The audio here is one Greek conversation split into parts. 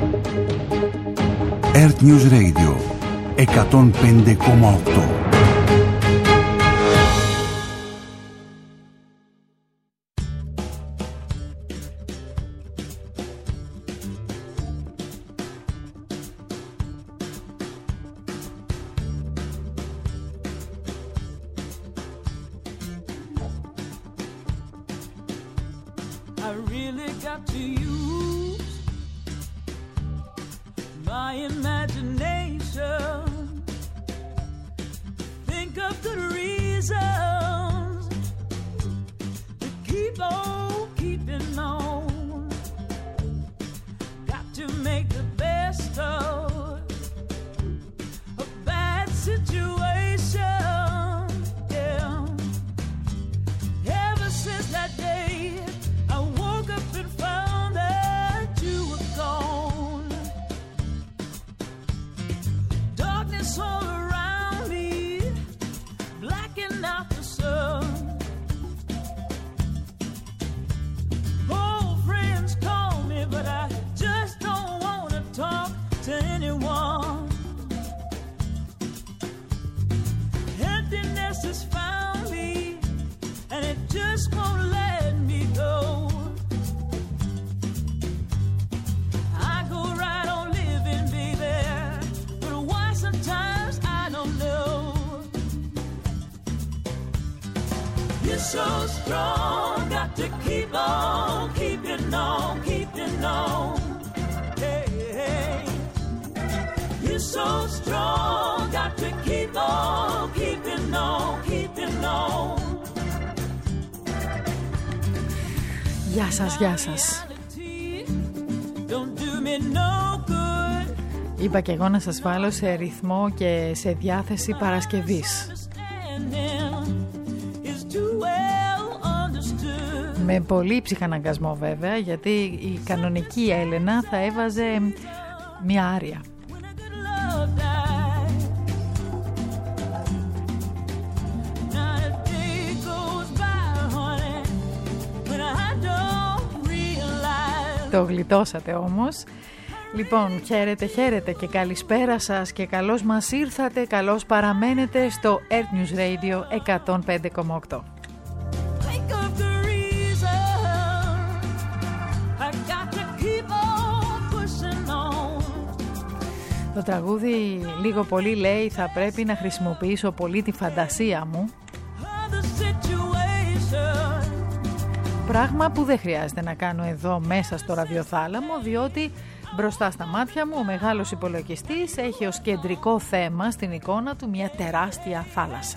Earth News Radio 105,8. So strong, got to keep on, keeping on, keeping on. Hey, hey. You're so strong, got to keep on, keeping on, keeping on. Γεια σας, γεια σας. Είπα και εγώ να σας βάλω σε ρυθμό και σε διάθεση Παρασκευής. Με πολύ ψυχαναγκασμό βέβαια, γιατί η κανονική Έλενα θα έβαζε μια άρια. Το γλιτώσατε όμως. Λοιπόν, χαίρετε και καλησπέρα σας και καλώς μας ήρθατε, καλώς παραμένετε στο Earth News Radio 105,8. Το τραγούδι λίγο πολύ λέει θα πρέπει να χρησιμοποιήσω πολύ τη φαντασία μου. Πράγμα που δεν χρειάζεται να κάνω εδώ μέσα στο ραδιοθάλαμο, διότι μπροστά στα μάτια μου ο μεγάλος υπολογιστής έχει ως κεντρικό θέμα στην εικόνα του μια τεράστια θάλασσα.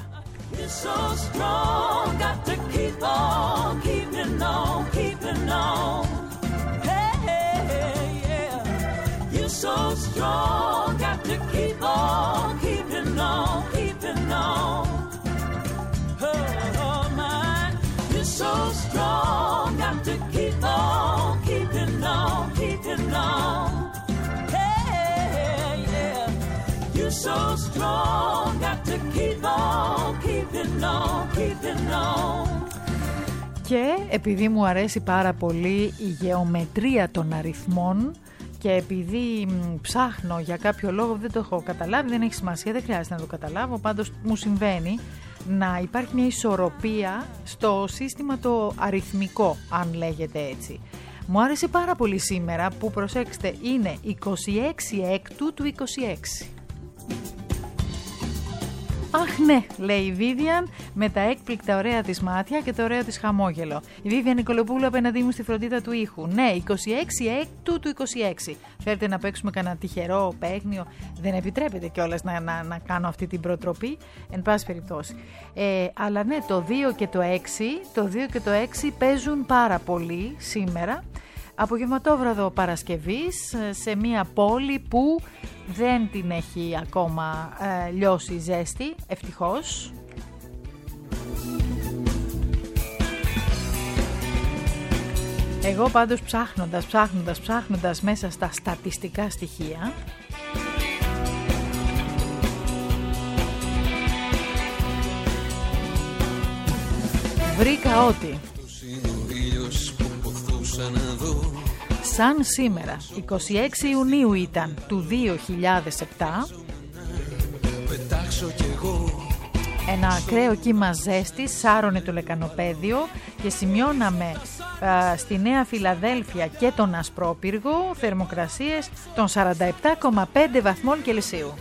So strong, got to keep on, keeping on, keeping on. Oh my, you're so strong, got to keep on, keeping on, keeping on. Hey, yeah, you're so strong, got to keep on, keeping on, keeping on. Και επειδή μου αρέσει πάρα πολύ η γεωμετρία των αριθμών, και επειδή ψάχνω για κάποιο λόγο, δεν το έχω καταλάβει, δεν έχει σημασία, δεν χρειάζεται να το καταλάβω, πάντως μου συμβαίνει να υπάρχει μια ισορροπία στο σύστημα το αριθμικό, αν λέγεται έτσι. Μου άρεσε πάρα πολύ σήμερα που, προσέξτε, είναι 26 έκτου του 26. Αχ ναι, λέει η Βίβιαν με τα έκπληκτα ωραία της μάτια και το ωραίο της χαμόγελο. Η Βίβιαν Νικολοπούλου απέναντί μου στη φροντίδα του ήχου. Ναι, 26 έκτου του 26. Θέλετε να παίξουμε κανένα τυχερό παίγνιο? Δεν επιτρέπεται κιόλας να κάνω αυτή την προτροπή, εν πάση περιπτώσει. Αλλά ναι, το 2 και το 6 παίζουν πάρα πολύ σήμερα. Απογευματόβραδο Παρασκευής σε μια πόλη που δεν την έχει ακόμα λιώσει ζέστη, ευτυχώς. Εγώ πάντως ψάχνοντας μέσα στα στατιστικά στοιχεία, βρήκα ότι σαν σήμερα. 26 Ιουνίου ήταν του 2007. Ένα ακραίο κύμα ζέστης σάρωνε το λεκανοπέδιο και σημειώναμε στη Νέα Φιλαδέλφια και τον Ασπρόπυργο θερμοκρασίες των 47,5 βαθμών Κελσίου.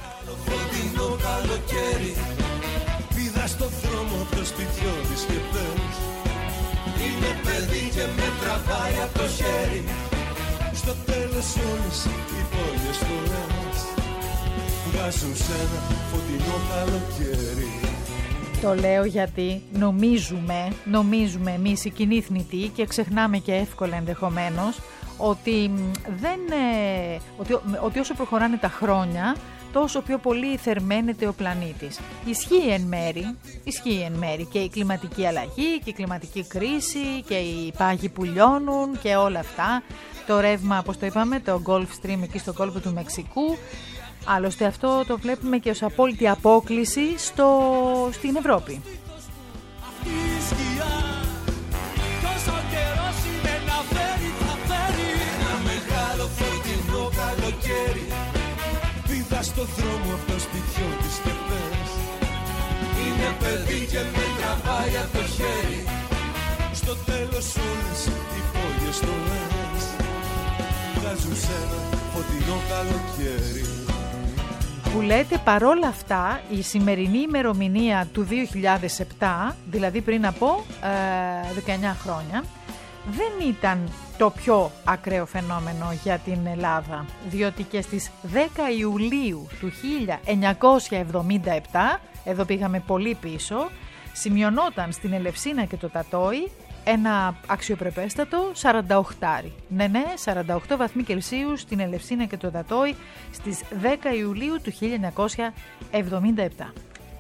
Πήδα στο δρόμο από το σπιτιό της και πες είναι παιδί και με τραβάει από το χέρι. Στο τέλος όλες οι πόλες φορές βγάζουν σ' ένα φωτεινό καλοκαίρι. Το λέω γιατί νομίζουμε εμείς οι κοινοί θνητοί και ξεχνάμε και εύκολα ενδεχομένως ότι, ότι όσο προχωράνε τα χρόνια τόσο πιο πολύ θερμαίνεται ο πλανήτης. Ισχύει εν μέρη και η κλιματική αλλαγή και η κλιματική κρίση και οι πάγοι που λιώνουν και όλα αυτά. Το ρεύμα, όπως το είπαμε, το Gulf Stream εκεί στο κόλπο του Μεξικού. Άλλωστε αυτό το βλέπουμε και ως απόλυτη απόκλιση στην Ευρώπη. Αυτή η σκιά τόσο καιρός είναι να φέρει, θα φέρει ένα μεγάλο φωτεινό καλοκαίρι. Πήδα στο δρόμο από το σπιτιό της και πες είναι παιδί και με τραβάει από το χέρι. Στο τέλος όλες οι πόλες το λες βγάζουν σ' ένα φωτεινό καλοκαίρι. Που λέτε παρόλα αυτά η σημερινή ημερομηνία του 2007, δηλαδή πριν από 19 χρόνια, δεν ήταν το πιο ακραίο φαινόμενο για την Ελλάδα, διότι και στις 10 Ιουλίου του 1977, εδώ πήγαμε πολύ πίσω, σημειωνόταν στην Ελευσίνα και το Τατόι ένα αξιοπρεπέστατο 48. Ναι, 48 βαθμοί Κελσίου στην Ελευσίνα και το Τατόι στις 10 Ιουλίου του 1977.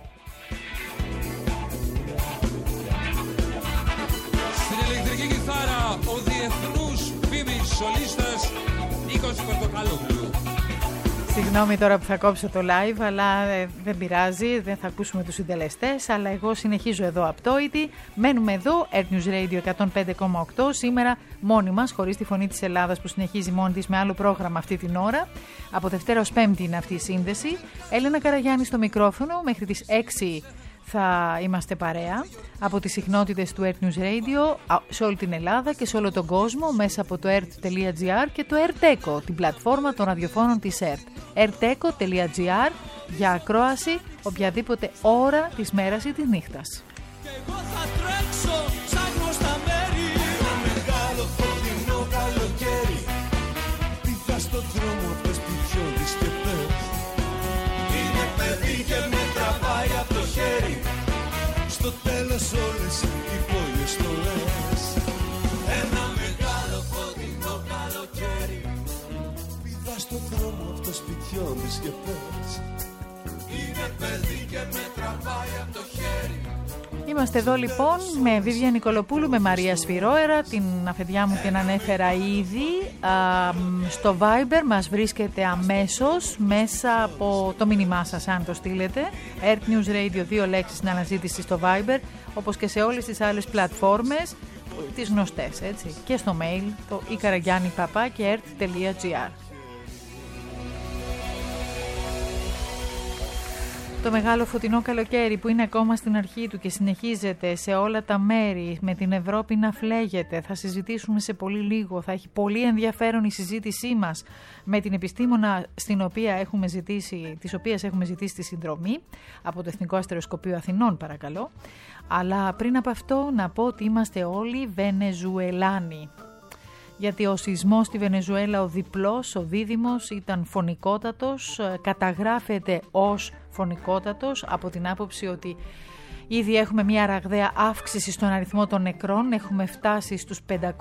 Στην ηλεκτρική κιθάρα ο διεθνούς φήμης σολίστας Νίκος Πορτοκαλόγλου. Συγγνώμη τώρα που θα κόψω το live, αλλά δεν πειράζει, δεν θα ακούσουμε τους συντελεστές, αλλά εγώ συνεχίζω εδώ απτόητη. Μένουμε εδώ, Earth News Radio 105,8, σήμερα μόνοι μας, χωρίς τη φωνή της Ελλάδας που συνεχίζει μόνη της με άλλο πρόγραμμα αυτή την ώρα. Από Δευτέρα ως Πέμπτη είναι αυτή η σύνδεση. Έλενα Καραγιάννη στο μικρόφωνο, μέχρι τις 6 θα είμαστε παρέα από τις συχνότητες του Earth News Radio σε όλη την Ελλάδα και σε όλο τον κόσμο μέσα από το earth.gr και το EarthEcho, την πλατφόρμα των ραδιοφώνων της Earth. earthecho.gr για ακρόαση οποιαδήποτε ώρα της μέρας ή της νύχτας. Και εγώ θα τρέξω σαν γνωστά μέρη. Ένα μεγάλο φωτεινό καλοκαίρι. Πήδα στο δρόμο από το σπιτιό της και πες είναι παιδί και με τραβάει από το χέρι. Στο τέλος όλες οι πόλες το λες ένα μεγάλο φωτεινό καλοκαίρι. Πήδα στο δρόμο από το σπιτιό της και πες είναι παιδί και με τραβάει από το χέρι. Είμαστε εδώ λοιπόν με Βίβια Νικολοπούλου, με Μαρία Σφυρόερα, την αφεντιά μου την ανέφερα ήδη. Στο Viber μας βρίσκεται αμέσως μέσα από το μήνυμά σας αν το στείλετε. Earth News Radio, 2 λέξεις στην αναζήτηση στο Viber, όπως και σε όλες τις άλλες πλατφόρμες, τις γνωστές έτσι. Και στο mail, το ikaraggiani@earth.gr. Το μεγάλο φωτεινό καλοκαίρι που είναι ακόμα στην αρχή του και συνεχίζεται σε όλα τα μέρη, με την Ευρώπη να φλέγεται. Θα συζητήσουμε σε πολύ λίγο, θα έχει πολύ ενδιαφέρον η συζήτησή μας με την επιστήμονα της οποίας έχουμε ζητήσει τη συνδρομή από το Εθνικό Αστεροσκοπείο Αθηνών, παρακαλώ. Αλλά πριν από αυτό να πω ότι είμαστε όλοι Βενεζουελάνοι. Γιατί ο σεισμός στη Βενεζουέλα, ο διπλός, ο δίδυμος, ήταν φωνικότατος, καταγράφεται ως φωνικότατος από την άποψη ότι ήδη έχουμε μια ραγδαία αύξηση στον αριθμό των νεκρών, έχουμε φτάσει στους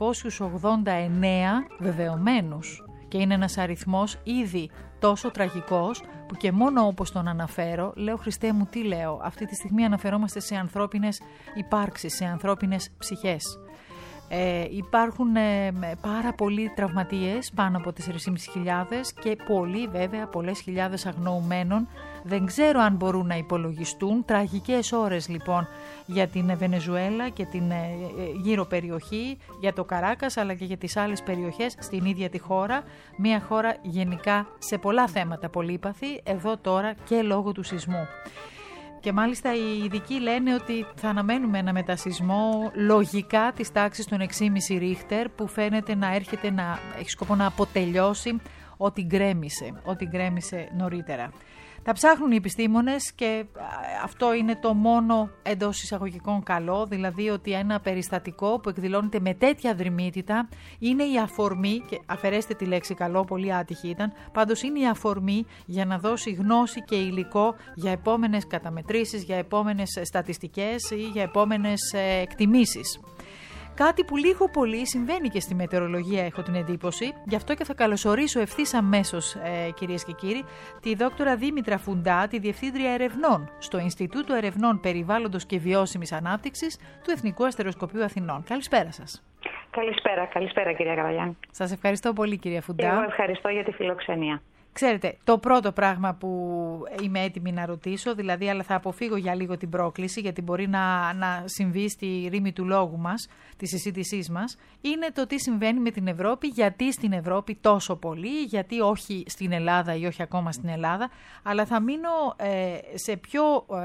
589 βεβαιωμένους και είναι ένας αριθμός ήδη τόσο τραγικός που και μόνο όπως τον αναφέρω, λέω Χριστέ μου τι λέω, αυτή τη στιγμή αναφερόμαστε σε ανθρώπινες υπάρξεις, σε ανθρώπινες ψυχές. Υπάρχουν πάρα πολλοί τραυματίες, πάνω από 4.500 και πολλές χιλιάδες αγνοουμένων. Δεν ξέρω αν μπορούν να υπολογιστούν. Τραγικές ώρες λοιπόν για την Βενεζουέλα και την γύρω περιοχή, για το Καράκας αλλά και για τις άλλες περιοχές στην ίδια τη χώρα. Μια χώρα γενικά σε πολλά θέματα πολύπαθη, εδώ τώρα και λόγω του σεισμού. Και μάλιστα οι ειδικοί λένε ότι θα αναμένουμε ένα μετασεισμό λογικά της τάξης των 6,5 ρίχτερ που φαίνεται να έρχεται να έχει σκοπό να αποτελειώσει ό,τι γκρέμισε νωρίτερα. Τα ψάχνουν οι επιστήμονες και αυτό είναι το μόνο εντός εισαγωγικών καλό, δηλαδή ότι ένα περιστατικό που εκδηλώνεται με τέτοια δρυμύτητα είναι η αφορμή, και αφαιρέστε τη λέξη καλό, πολύ άτυχη ήταν, πάντως είναι η αφορμή για να δώσει γνώση και υλικό για επόμενες καταμετρήσεις, για επόμενες στατιστικές ή για επόμενες εκτιμήσεις. Κάτι που λίγο πολύ συμβαίνει και στη μετεωρολογία, έχω την εντύπωση. Γι' αυτό και θα καλωσορίσω ευθύς αμέσως, κυρίες και κύριοι, τη δόκτωρα Δήμητρα Φουντά, τη Διευθύντρια Ερευνών στο Ινστιτούτο Ερευνών Περιβάλλοντος και Βιώσιμης Ανάπτυξης του Εθνικού Αστεροσκοπείου Αθηνών. Καλησπέρα σας. Καλησπέρα κυρία Καραγιάννη. Σας ευχαριστώ πολύ κυρία Φουντά. Εγώ ευχαριστώ για τη φιλοξενία. Ξέρετε, το πρώτο πράγμα που είμαι έτοιμη να ρωτήσω, δηλαδή, αλλά θα αποφύγω για λίγο την πρόκληση, γιατί μπορεί να συμβεί στη ρήμη του λόγου μας, της συζήτησής μας, είναι το τι συμβαίνει με την Ευρώπη, γιατί στην Ευρώπη τόσο πολύ, γιατί όχι στην Ελλάδα ή όχι ακόμα στην Ελλάδα, αλλά θα μείνω σε πιο,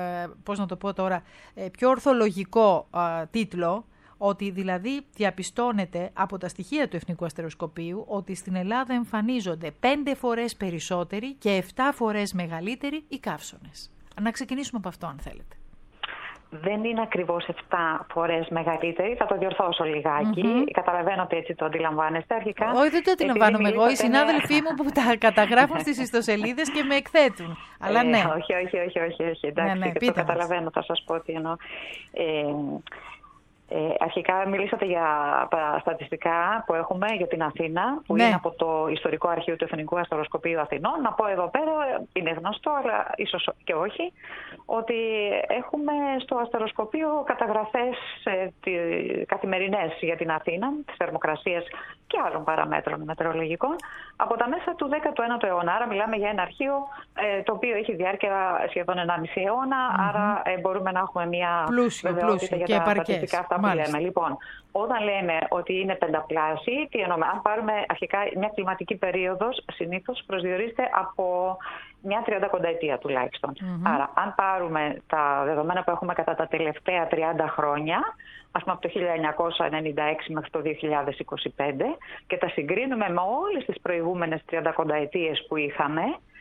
πιο ορθολογικό τίτλο, ότι δηλαδή διαπιστώνεται από τα στοιχεία του Εθνικού Αστεροσκοπείου ότι στην Ελλάδα εμφανίζονται 5 φορές περισσότεροι και 7 φορές μεγαλύτεροι οι καύσωνες. Να ξεκινήσουμε από αυτό αν θέλετε. Δεν είναι ακριβώς 7 φορές μεγαλύτερη, θα το διορθώσω λιγάκι. Καταλαβαίνω ότι έτσι το αντιλαμβάνεστε αρχικά. Όχι, δεν το αντιλαμβάνομαι εγώ. Οι συνάδελφοί μου που τα καταγράφουν στις ιστοσελίδες και με εκθέτουν. Αλλά ναι. Όχι. Εντάξει, το καταλαβαίνω, θα σας πω τι εννοώ. Αρχικά μιλήσατε για τα στατιστικά που έχουμε για την Αθήνα, που είναι από το Ιστορικό Αρχείο του Εθνικού Αστεροσκοπείου Αθηνών. Να πω εδώ πέρα, είναι γνωστό, αλλά ίσως και όχι, ότι έχουμε στο αστεροσκοπείο καταγραφές καθημερινές για την Αθήνα, της θερμοκρασίας και άλλων παραμέτρων μετεωρολογικών, από τα μέσα του 19ου αιώνα. Άρα μιλάμε για ένα αρχείο το οποίο έχει διάρκεια σχεδόν 1,5 αιώνα, άρα μπορούμε να έχουμε μια πλούσιο και επαρκές. Που λέμε. Λοιπόν, όταν λέμε ότι είναι πενταπλάσιοι, τι εννοούμε? Αν πάρουμε αρχικά μια κλιματική περίοδος, συνήθως προσδιορίζεται από μια 30 ετία τουλάχιστον. Άρα, αν πάρουμε τα δεδομένα που έχουμε κατά τα τελευταία 30 χρόνια, ας πούμε από το 1996 μέχρι το 2025, και τα συγκρίνουμε με όλες τις προηγούμενες 30 ετίες που είχαμε,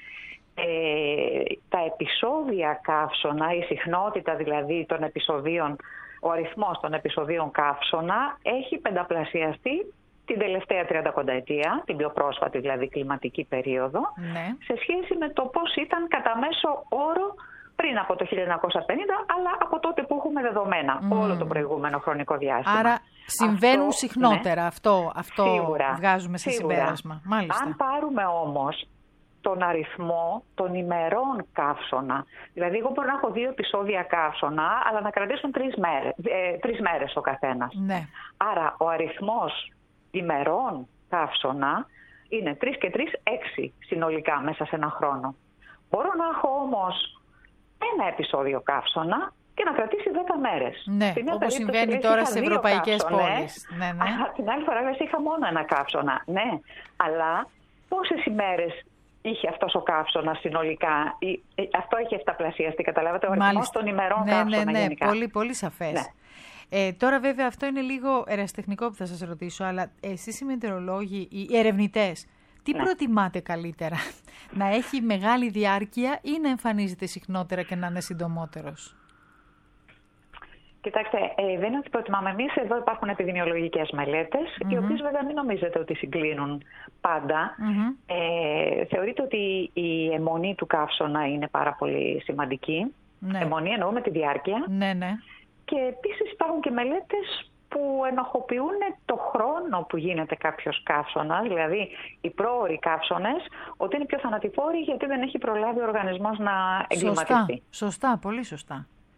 τα επεισόδια καύσωνα, η συχνότητα δηλαδή των επεισοδίων, ο αριθμός των επεισοδίων καύσωνα έχει πενταπλασιαστεί την τελευταία 30 ετία, την πιο πρόσφατη δηλαδή κλιματική περίοδο, σε σχέση με το πώς ήταν κατά μέσο όρο πριν από το 1950, αλλά από τότε που έχουμε δεδομένα όλο το προηγούμενο χρονικό διάστημα. Άρα συμβαίνουν συχνότερα, αυτό σίγουρα, βγάζουμε σε συμπέρασμα. Μάλιστα. Αν πάρουμε όμως τον αριθμό των ημερών καύσωνα. Δηλαδή, εγώ μπορώ να έχω 2 επεισόδια καύσωνα, αλλά να κρατήσουν 3 μέρες ο καθένας. Ναι. Άρα, ο αριθμός ημερών καύσωνα είναι 3 και 3, 6 συνολικά μέσα σε ένα χρόνο. Μπορώ να έχω όμως ένα επεισόδιο καύσωνα και να κρατήσει 10 μέρες. Ναι, όπως συμβαίνει τώρα σε ευρωπαϊκές πόλεις. Ναι. Την άλλη φορά είχα μόνο ένα καύσωνα. Ναι, αλλά πόσες ημέρες είχε αυτός ο καύσωνας συνολικά? Αυτό έχει εφταπλασιαστεί, καταλάβατε, ο αριθμός των ημερών καύσωνα γενικά. Πολύ, πολύ σαφές. Ναι. Τώρα βέβαια αυτό είναι λίγο ερασιτεχνικό που θα σας ρωτήσω, αλλά εσείς οι μετεωρολόγοι, οι ερευνητές, τι προτιμάτε καλύτερα? Να έχει μεγάλη διάρκεια ή να εμφανίζεται συχνότερα και να είναι συντομότερος? Κοιτάξτε, δεν είναι ότι προτιμάμε εμείς. Εδώ υπάρχουν επιδημιολογικές μελέτες, οι οποίες βέβαια μην νομίζετε ότι συγκλίνουν πάντα. Θεωρείται ότι η αιμονή του καύσωνα είναι πάρα πολύ σημαντική. Αιμονή εννοούμε τη διάρκεια. Και επίσης υπάρχουν και μελέτες που ενοχοποιούν το χρόνο που γίνεται κάποιος καύσωνας, δηλαδή οι πρόωροι καύσωνες, ότι είναι πιο θανατηφόροι γιατί δεν έχει προλάβει ο οργανισμός να εγκληματιστεί. Σωστά, πολύ σωστά.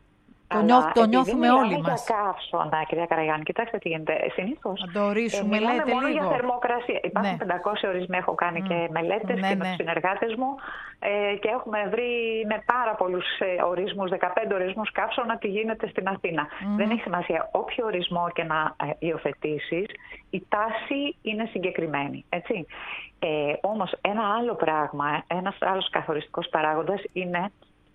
Το νιώθουμε όλοι μας. Για καύσωνα, κυρία Καραγιάννη, κοιτάξτε τι γίνεται. Συνήθως να το ορίσουμε, λέτε μόνο λίγο. Για θερμοκρασία. Υπάρχουν 500 ορισμοί, έχω κάνει και μελέτες και με τους συνεργάτες μου και έχουμε βρει με πάρα πολλούς ορισμούς, 15 ορισμούς καύσωνα τι γίνεται στην Αθήνα. Δεν έχει σημασία. Όποιο ορισμό και να υιοθετήσεις, η τάση είναι συγκεκριμένη. Έτσι. Όμως ένα άλλο πράγμα, ένας άλλος καθοριστικός παράγοντας είναι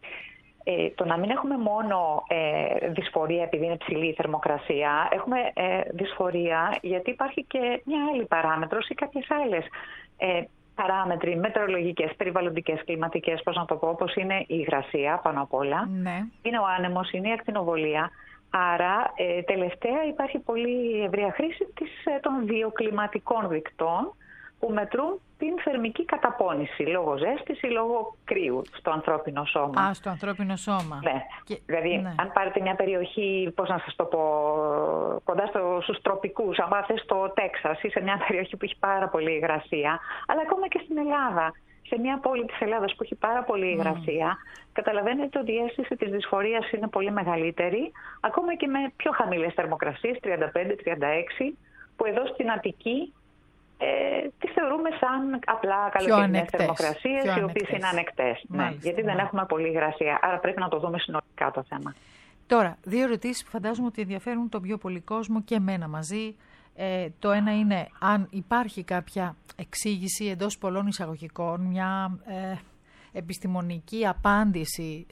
το να μην έχουμε μόνο δυσφορία επειδή είναι ψηλή η θερμοκρασία. Έχουμε δυσφορία γιατί υπάρχει και μια άλλη παράμετρος ή κάποιες άλλες παράμετροι μετεωρολογικές, περιβαλλοντικές, κλιματικές, πώς να το πω, όπως είναι η υγρασία πάνω απ' όλα. Ναι. Είναι ο άνεμος, είναι η ακτινοβολία. Άρα τελευταία υπάρχει πολύ ευρεία χρήση των βιοκλιματικών δικτών που μετρούν την θερμική καταπώνηση λόγω ζέστης ή λόγω κρύου στο ανθρώπινο σώμα. Στο ανθρώπινο σώμα. Ναι. Δηλαδή, αν πάρετε μια περιοχή, πώς να σας το πω, κοντά στους τροπικούς, αν πάτε στο Τέξας ή σε μια περιοχή που έχει πάρα πολύ υγρασία, αλλά ακόμα και στην Ελλάδα, σε μια πόλη της Ελλάδας που έχει πάρα πολύ υγρασία, καταλαβαίνετε ότι η αίσθηση της δυσφορίας είναι πολύ μεγαλύτερη, ακόμα και με πιο χαμηλές θερμοκρασίες, 35-36, που εδώ στην Αττική τις θεωρούμε σαν απλά καλοκαιρινές θερμοκρασίες, οι οποίες είναι ανεκτές. Ναι, γιατί δεν έχουμε πολύ υγρασία. Άρα πρέπει να το δούμε συνολικά το θέμα. Τώρα, δύο ερωτήσεις που φαντάζομαι ότι ενδιαφέρουν τον πιο πολύ κόσμο και εμένα μαζί. Το ένα είναι αν υπάρχει κάποια εξήγηση εντός πολλών εισαγωγικών, μια επιστημονική απάντηση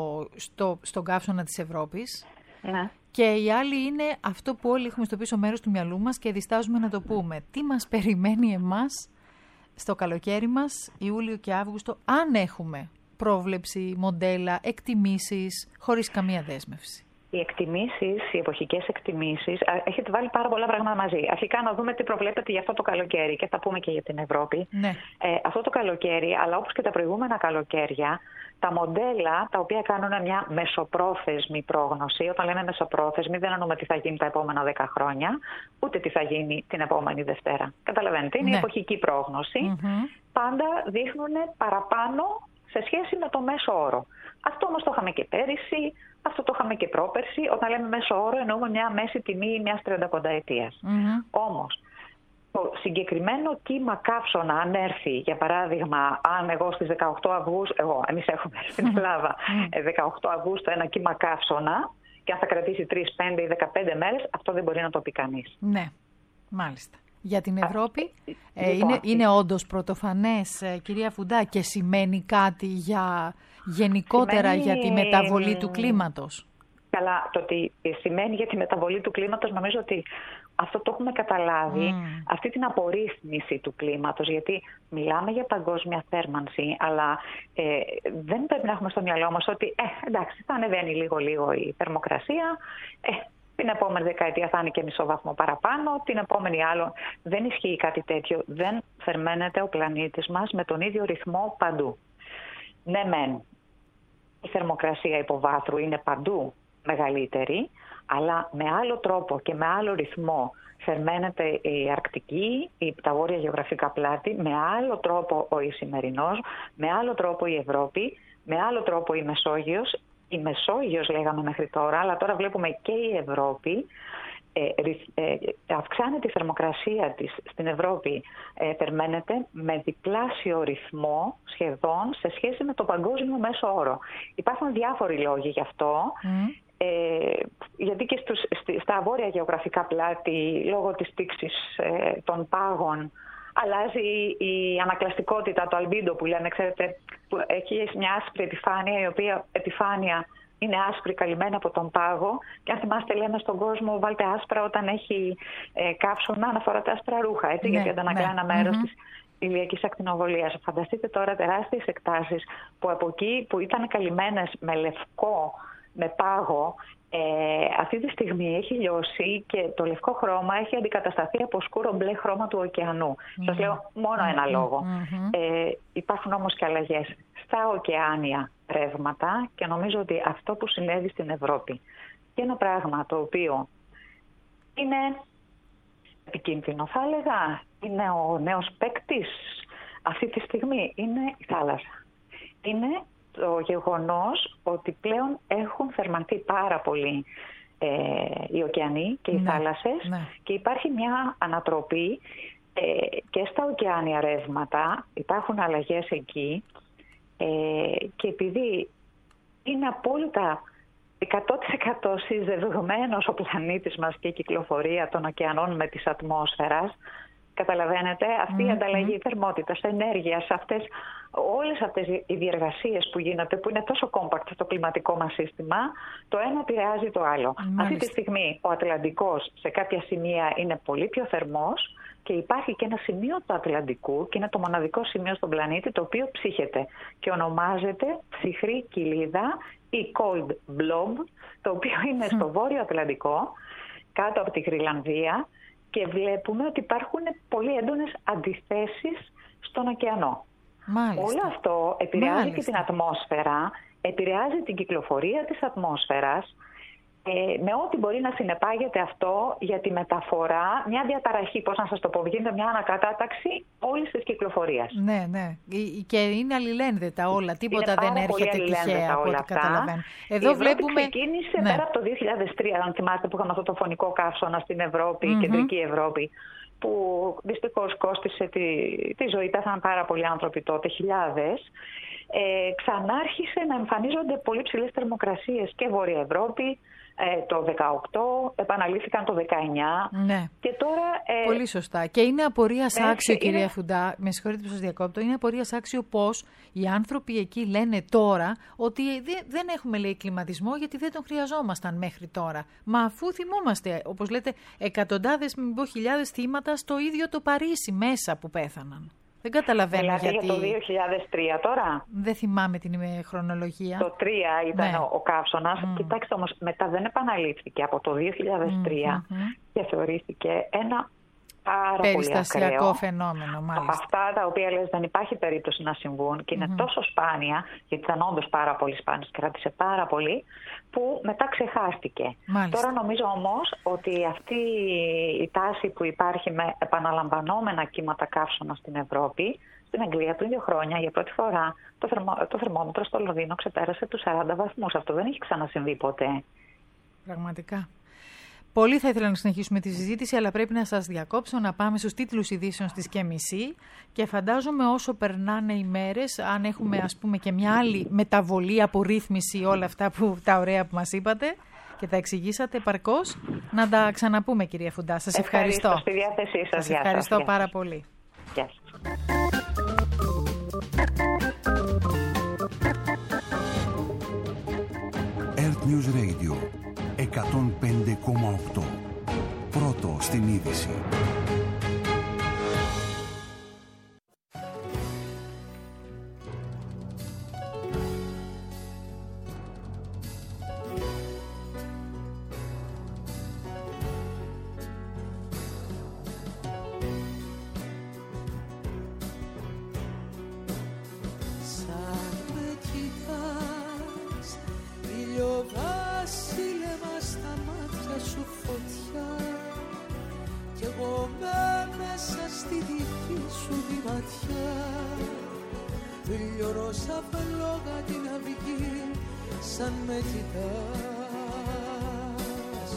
στον καύσωνα της Ευρώπης. Ναι. Και η άλλη είναι αυτό που όλοι έχουμε στο πίσω μέρος του μυαλού μας και διστάζουμε να το πούμε. Τι μας περιμένει εμάς στο καλοκαίρι μας, Ιούλιο και Αύγουστο, αν έχουμε πρόβλεψη, μοντέλα, εκτιμήσεις, χωρίς καμία δέσμευση. Οι εκτιμήσεις, οι εποχικές εκτιμήσεις, έχετε βάλει πάρα πολλά πράγματα μαζί. Αρχικά να δούμε τι προβλέπετε για αυτό το καλοκαίρι και θα πούμε και για την Ευρώπη. Ναι. Αυτό το καλοκαίρι, αλλά όπως και τα προηγούμενα καλοκαίρια, τα μοντέλα τα οποία κάνουν μια μεσοπρόθεσμη πρόγνωση, όταν λέμε μεσοπρόθεσμη δεν εννοούμε τι θα γίνει τα επόμενα 10 χρόνια, ούτε τι θα γίνει την επόμενη Δευτέρα. Καταλαβαίνετε, είναι η εποχική πρόγνωση. Πάντα δείχνουν παραπάνω σε σχέση με το μέσο όρο. Αυτό όμως το είχαμε και πέρυσι, αυτό το είχαμε και πρόπερσι. Όταν λέμε μέσο όρο εννοούμε μια μέση τιμή μιας 35ετίας. Όμως, το συγκεκριμένο κύμα καύσωνα, αν έρθει, για παράδειγμα, αν εγώ στις 18 Αυγούστου, εμείς έχουμε στην Ελλάδα 18 Αυγούστου ένα κύμα καύσωνα και αν θα κρατήσει 3, 5 ή 15 μέρες, αυτό δεν μπορεί να το πει κανείς. Ναι, μάλιστα. Για την Ευρώπη είναι όντως πρωτοφανές, κυρία Φουντά, και σημαίνει κάτι γενικότερα για τη μεταβολή του κλίματος. Καλά, το ότι σημαίνει για τη μεταβολή του κλίματος, νομίζω ότι αυτό το έχουμε καταλάβει, αυτή την απορρίθμιση του κλίματος, γιατί μιλάμε για παγκόσμια θέρμανση, αλλά δεν πρέπει να έχουμε στο μυαλό μας ότι εντάξει, θα ανεβαίνει λίγο η θερμοκρασία, την επόμενη δεκαετία θα είναι και μισό βαθμό παραπάνω, την επόμενη άλλο. Δεν ισχύει κάτι τέτοιο. Δεν θερμαίνεται ο πλανήτης μας με τον ίδιο ρυθμό παντού. Ναι μεν, η θερμοκρασία υποβάθρου είναι παντού μεγαλύτερη, αλλά με άλλο τρόπο και με άλλο ρυθμό θερμαίνεται η Αρκτική, τα βόρεια γεωγραφικά πλάτη, με άλλο τρόπο ο Ισημερινός, με άλλο τρόπο η Ευρώπη, με άλλο τρόπο η Μεσόγειος. Η Μεσόγειος λέγαμε μέχρι τώρα, αλλά τώρα βλέπουμε και η Ευρώπη. Αυξάνεται η θερμοκρασία της στην Ευρώπη, θερμαίνεται με διπλάσιο ρυθμό σχεδόν σε σχέση με το παγκόσμιο μέσο όρο. Υπάρχουν διάφοροι λόγοι γι' αυτό. Γιατί και στα βόρεια γεωγραφικά πλάτη, λόγω της τήξης των πάγων, αλλάζει η ανακλαστικότητα, το αλμπίντο που λέμε, ξέρετε, που έχει μια άσπρη επιφάνεια, η οποία επιφάνεια είναι άσπρη καλυμμένη από τον πάγο. Και αν θυμάστε, λέμε στον κόσμο, βάλτε άσπρα όταν έχει καύσωνα, να φοράτε άσπρα ρούχα, έτσι, γιατί αντανακλά ένα μέρος της ηλιακής ακτινοβολίας. Φανταστείτε τώρα τεράστιες εκτάσεις που από εκεί που ήταν καλυμμένες με λευκό, με πάγο, αυτή τη στιγμή έχει λιώσει και το λευκό χρώμα έχει αντικατασταθεί από σκούρο μπλε χρώμα του ωκεανού. Σας λέω μόνο ένα λόγο. Υπάρχουν όμως και αλλαγές στα ωκεάνια ρεύματα και νομίζω ότι αυτό που συνέβη στην Ευρώπη και ένα πράγμα το οποίο είναι επικίνδυνο, θα έλεγα, είναι ο νέος παίκτης αυτή τη στιγμή, είναι η θάλασσα. Είναι το γεγονός ότι πλέον έχουν θερμανθεί πάρα πολύ οι ωκεανοί και οι θάλασσες και υπάρχει μια ανατροπή και στα ωκεάνια ρεύματα, υπάρχουν αλλαγές εκεί και επειδή είναι απόλυτα 100% συζευγμένος ο πλανήτης μας και η κυκλοφορία των ωκεανών με της ατμόσφαιρας, καταλαβαίνετε, αυτή η ανταλλαγή θερμότητας, ενέργειας, όλες αυτές οι διεργασίες που γίνονται, που είναι τόσο compact στο κλιματικό μας σύστημα, το ένα επηρεάζει το άλλο. Αυτή τη στιγμή ο Ατλαντικός σε κάποια σημεία είναι πολύ πιο θερμός και υπάρχει και ένα σημείο του Ατλαντικού και είναι το μοναδικό σημείο στον πλανήτη το οποίο ψύχεται και ονομάζεται ψυχρή κοιλίδα ή cold blob, το οποίο είναι στο βόρειο Ατλαντικό, κάτω από τη Γροιλανδία, και βλέπουμε ότι υπάρχουν πολύ έντονες αντιθέσεις στον ωκεανό. Όλο αυτό επηρεάζει και την ατμόσφαιρα, επηρεάζει την κυκλοφορία της ατμόσφαιρας, με ό,τι μπορεί να συνεπάγεται αυτό για τη μεταφορά, μια διαταραχή, πώς να σας το πω, γίνεται μια ανακατάταξη όλης της κυκλοφορίας. Ναι, ναι. Και είναι αλληλένδετα όλα, τίποτα δεν έρχεται τυχαία από ό,τι καταλαβαίνω. Εδώ βλέπουμε... ξεκίνησε πέρα από το 2003, αν θυμάστε, που είχαμε αυτό το φωνικό καύσωνα στην Ευρώπη, κεντρική Ευρώπη, που δυστυχώς κόστισε τη ζωή, πέθαναν πάρα πολλοί άνθρωποι τότε, χιλιάδες. Ξανάρχισε να εμφανίζονται πολύ ψηλές θερμοκρασίες και Βόρεια Ευρώπη, το 18, επαναλήφθηκαν το 19 και τώρα... Πολύ σωστά. Και είναι απορίας άξιο, κυρία Φουντά, με συγχωρείτε που σας διακόπτω, είναι απορίας άξιο πώς οι άνθρωποι εκεί λένε τώρα ότι δεν έχουμε, λέει, κλιματισμό γιατί δεν τον χρειαζόμασταν μέχρι τώρα. Μα αφού θυμόμαστε, όπως λέτε, εκατοντάδες, μην πω χιλιάδες θύματα στο ίδιο το Παρίσι μέσα που πέθαναν. Δεν καταλαβαίνω δηλαδή γιατί. Για το 2003 τώρα. Δεν θυμάμαι την χρονολογία. Το 3 ήταν ο καύσωνας. Κοιτάξτε όμως, μετά δεν επαναλήφθηκε από το 2003 και θεωρήθηκε ένα πάρα πολύ ακραίο περιστασιακό φαινόμενο, μάλιστα. Από αυτά τα οποία λες δεν υπάρχει περίπτωση να συμβούν και είναι τόσο σπάνια, γιατί ήταν όντως πάρα πολύ σπάνιο, κράτησε πάρα πολύ, που μετά ξεχάστηκε. Μάλιστα. Τώρα νομίζω όμως ότι αυτή η τάση που υπάρχει με επαναλαμβανόμενα κύματα καύσωνα στην Ευρώπη, στην Αγγλία πριν 2 χρόνια για πρώτη φορά το θερμόμετρο στο Λονδίνο ξεπέρασε τους 40 βαθμούς. Αυτό δεν έχει ξανασυμβεί ποτέ. Πραγματικά. Πολύ θα ήθελα να συνεχίσουμε τη συζήτηση, αλλά πρέπει να σας διακόψω, να πάμε στους τίτλους ειδήσεων στις και μισή και φαντάζομαι όσο περνάνε οι μέρες, αν έχουμε ας πούμε και μια άλλη μεταβολή, απορρίθμιση, όλα αυτά τα ωραία που μας είπατε και τα εξηγήσατε επαρκώς, να τα ξαναπούμε, κυρία Φουντά. Σας ευχαριστώ. Στη διάθεσή σας. Σας ευχαριστώ πάρα πολύ. Γεια σας. Earth News Radio 105,8. Πρώτο στην είδηση. Λιωρώ σαν φλόγα την αυγή, σαν με κοιτάς.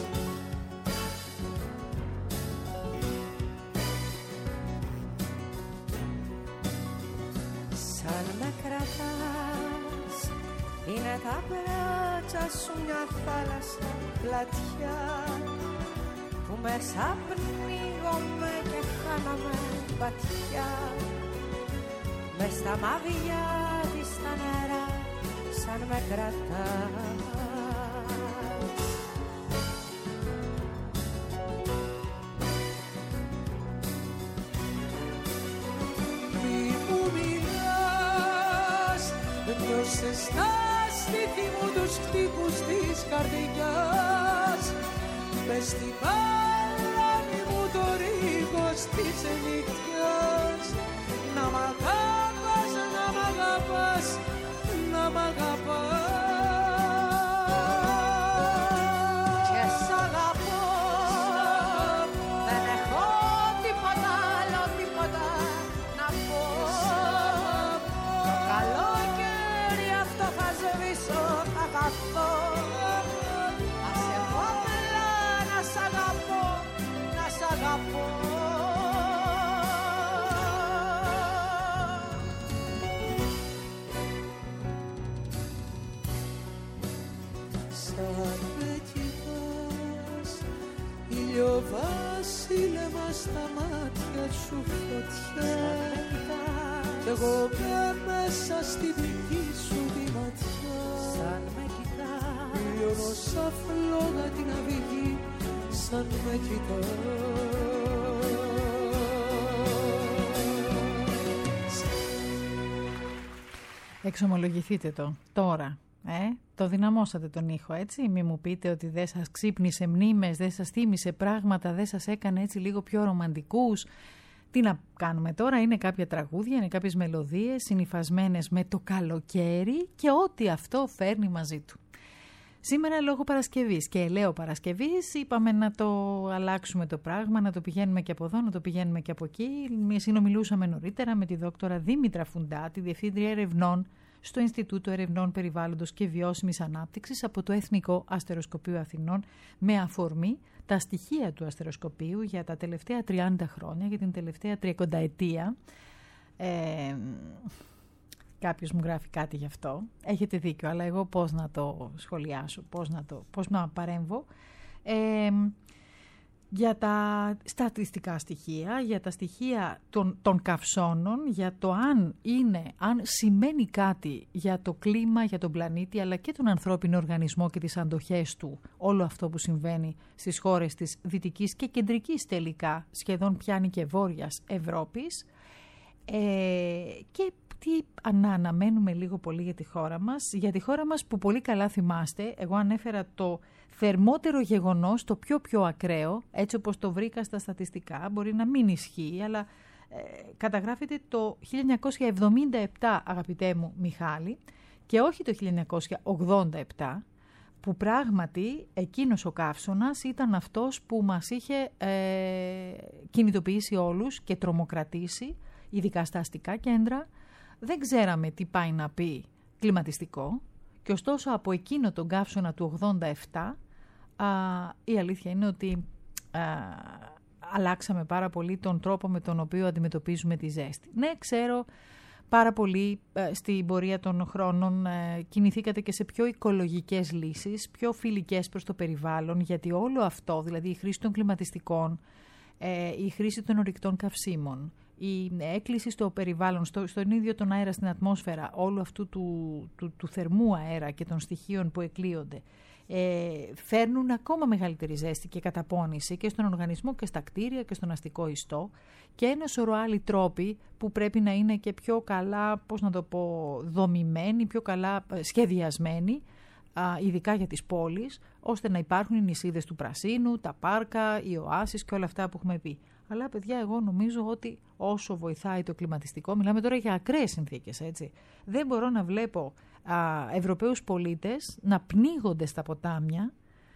Σαν με κρατάς, είναι τα μπράτσα σου μια θάλασσα πλατιά, που μέσα πνίγομαι και χάνομαι βαθιά. Μες στα μαυριά της τα νερά, σαν με κρατάς. Μη μου μιλάς, νιώσες στα στήθη μου τους χτύπους της καρδιάς. Μες στην παλάμη μου το ρίγος της νυχτιάς. Να μ' αγαπάς, να μ' αγαπάς, να μ' αγαπάς. Και σ' αγαπώ, δεν έχω τίποτα άλλο, τίποτα να πω. Το καλοκαίρι αυτό θα στα μάτια σου φωτιά κι εγώ μέσα στη δική σου τη ματιά σαν με κοιτάς λιώνω σαν φλόγα την αυγή σαν με κοιτάς. Εξομολογηθείτε το τώρα. Το δυναμώσατε τον ήχο, έτσι. Μη μου πείτε ότι δεν σας ξύπνησε μνήμες, δεν σας θύμισε πράγματα, δεν σας έκανε έτσι λίγο πιο ρομαντικούς. Τι να κάνουμε τώρα, είναι κάποια τραγούδια, είναι κάποιες μελωδίες συνυφασμένες με το καλοκαίρι και ό,τι αυτό φέρνει μαζί του. Σήμερα λόγω Παρασκευής και λέω Παρασκευής είπαμε να το αλλάξουμε το πράγμα, να το πηγαίνουμε και από εδώ, να το πηγαίνουμε και από εκεί. Συνομιλούσαμε νωρίτερα με τη δόκτωρα Δήμητρα Φουντά, τη Διευθύντρια Ερευνών στο Ινστιτούτο Ερευνών Περιβάλλοντος και Βιώσιμης Ανάπτυξης από το Εθνικό Αστεροσκοπείο Αθηνών με αφορμή τα στοιχεία του αστεροσκοπείου για τα τελευταία 30 χρόνια, για την τελευταία 30ετία. Κάποιος μου γράφει κάτι γι' αυτό. Έχετε δίκιο, αλλά εγώ πώς να το σχολιάσω, πώς να παρέμβω. Για τα στατιστικά στοιχεία, για τα στοιχεία των καυσώνων, για το αν σημαίνει κάτι για το κλίμα, για τον πλανήτη, αλλά και τον ανθρώπινο οργανισμό και τις αντοχές του, όλο αυτό που συμβαίνει στις χώρες της δυτικής και κεντρικής τελικά, σχεδόν πιάνει και βόρειας Ευρώπης. Και τι αναμένουμε λίγο πολύ για τη χώρα μας. Για τη χώρα μας που πολύ καλά θυμάστε, εγώ ανέφερα το θερμότερο γεγονός, το πιο ακραίο, έτσι όπως το βρήκα στα στατιστικά, μπορεί να μην ισχύει, αλλά καταγράφεται το 1977, αγαπητέ μου Μιχάλη, και όχι το 1987, που πράγματι εκείνος ο καύσωνας ήταν αυτός που μας είχε κινητοποιήσει όλους και τρομοκρατήσει, ειδικά στα αστικά κέντρα. Δεν ξέραμε τι πάει να πει κλιματιστικό και ωστόσο από εκείνο τον καύσωνα του 87 η αλήθεια είναι ότι αλλάξαμε πάρα πολύ τον τρόπο με τον οποίο αντιμετωπίζουμε τη ζέστη. Ναι, ξέρω, πάρα πολύ στην πορεία των χρόνων κινηθήκατε και σε πιο οικολογικές λύσεις, πιο φιλικές προς το περιβάλλον, γιατί όλο αυτό, δηλαδή η χρήση των κλιματιστικών, η χρήση των ορυκτών καυσίμων, η έκκληση στο περιβάλλον, στον ίδιο τον αέρα στην ατμόσφαιρα, όλου αυτού του θερμού αέρα και των στοιχείων που εκλείονται, φέρνουν ακόμα μεγαλύτερη ζέστη και καταπώνηση και στον οργανισμό και στα κτίρια και στον αστικό ιστό και ένα σωρό άλλοι τρόποι που πρέπει να είναι και πιο καλά, δομημένοι, πιο καλά σχεδιασμένοι, ειδικά για τις πόλεις, ώστε να υπάρχουν οι νησίδες του πρασίνου, τα πάρκα, οι οάσεις και όλα αυτά που έχουμε πει. Αλλά παιδιά, εγώ νομίζω ότι όσο βοηθάει το κλιματιστικό, μιλάμε τώρα για ακραίες συνθήκες, έτσι. Δεν μπορώ να βλέπω Ευρωπαίους πολίτες να πνίγονται στα ποτάμια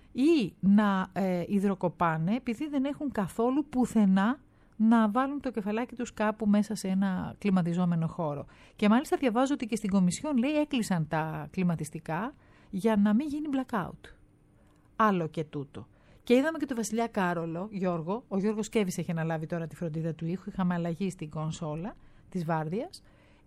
ή να υδροκοπάνε επειδή δεν έχουν καθόλου πουθενά να βάλουν το κεφαλάκι τους κάπου μέσα σε ένα κλιματιζόμενο χώρο. Και μάλιστα διαβάζω ότι και στην Κομισιόν λέει έκλεισαν τα κλιματιστικά για να μην γίνει blackout. Άλλο και τούτο. Και είδαμε και τον Βασιλιά Κάρολο, Γιώργο. Ο Γιώργος Κέβης έχει αναλάβει τώρα τη φροντίδα του ήχου. Είχαμε αλλαγή στην κονσόλα της Βάρδιας.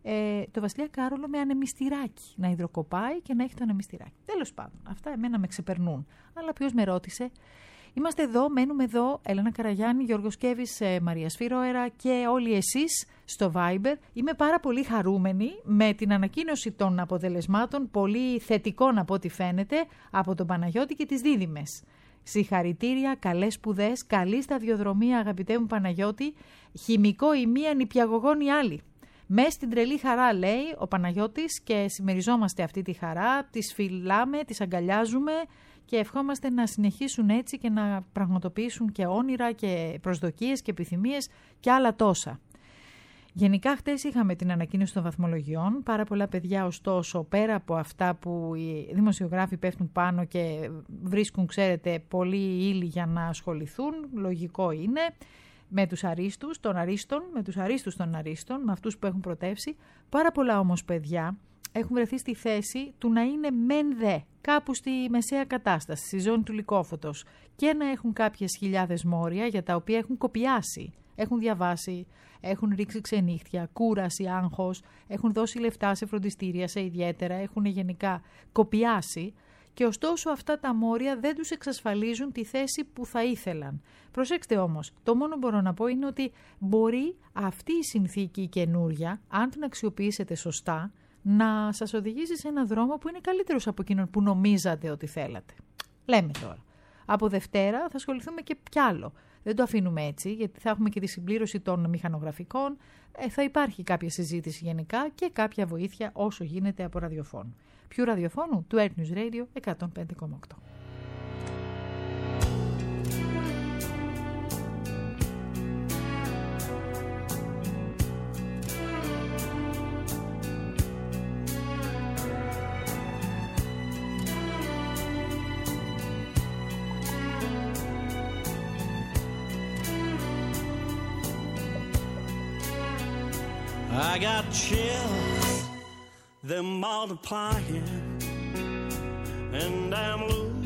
Το Βασιλιά Κάρολο με ανεμιστηράκι. Να υδροκοπάει και να έχει το ανεμιστηράκι. Τέλος πάντων, αυτά εμένα με ξεπερνούν. Αλλά ποιος με ρώτησε. Είμαστε εδώ, μένουμε εδώ. Έλενα Καραγιάννη, Γιώργος Κέβης, Μαρία Σφύροερα και όλοι εσείς στο Viber. Είμαι πάρα πολύ χαρούμενη με την ανακοίνωση των αποτελεσμάτων, πολύ θετικών από ό,τι φαίνεται, από τον Παναγιώτη και τις Δίδυμες. Συγχαρητήρια, καλές σπουδές, καλή σταδιοδρομία αγαπητέ μου Παναγιώτη, χημικό η μία, νηπιαγωγόν η άλλη. Μες στην τρελή χαρά λέει ο Παναγιώτης και συμμεριζόμαστε αυτή τη χαρά, τις φιλάμε, τις αγκαλιάζουμε και ευχόμαστε να συνεχίσουν έτσι και να πραγματοποιήσουν και όνειρα και προσδοκίες και επιθυμίες και άλλα τόσα. Γενικά χτες είχαμε την ανακοίνωση των βαθμολογιών, πάρα πολλά παιδιά ωστόσο πέρα από αυτά που οι δημοσιογράφοι πέφτουν πάνω και βρίσκουν ξέρετε πολύ ύλη για να ασχοληθούν, λογικό είναι, με τους αρίστους των αρίστων, με τους αρίστους των αρίστων, με αυτούς που έχουν πρωτεύσει. Πάρα πολλά όμως παιδιά έχουν βρεθεί στη θέση του να είναι μεν δε, κάπου στη μεσαία κατάσταση, στη ζώνη του λυκόφωτος και να έχουν κάποιες χιλιάδες μόρια για τα οποία έχουν κοπιάσει. Έχουν διαβάσει, έχουν ρίξει ξενύχτια, κούραση, άγχος, έχουν δώσει λεφτά σε φροντιστήρια, σε ιδιαίτερα, έχουν γενικά κοπιάσει και ωστόσο αυτά τα μόρια δεν τους εξασφαλίζουν τη θέση που θα ήθελαν. Προσέξτε όμως, το μόνο που μπορώ να πω είναι ότι μπορεί αυτή η συνθήκη η καινούρια, αν την αξιοποιήσετε σωστά, να σας οδηγήσει σε έναν δρόμο που είναι καλύτερος από εκείνον που νομίζατε ότι θέλατε. Λέμε τώρα. Από Δευτέρα θα ασχοληθούμε και κι άλλο. Δεν το αφήνουμε έτσι, γιατί θα έχουμε και τη συμπλήρωση των μηχανογραφικών. Θα υπάρχει κάποια συζήτηση γενικά και κάποια βοήθεια όσο γίνεται από ραδιοφώνου. Ποιου ραδιοφώνου? Του Earth News Radio 105,8. I got chills, they're multiplying, and I'm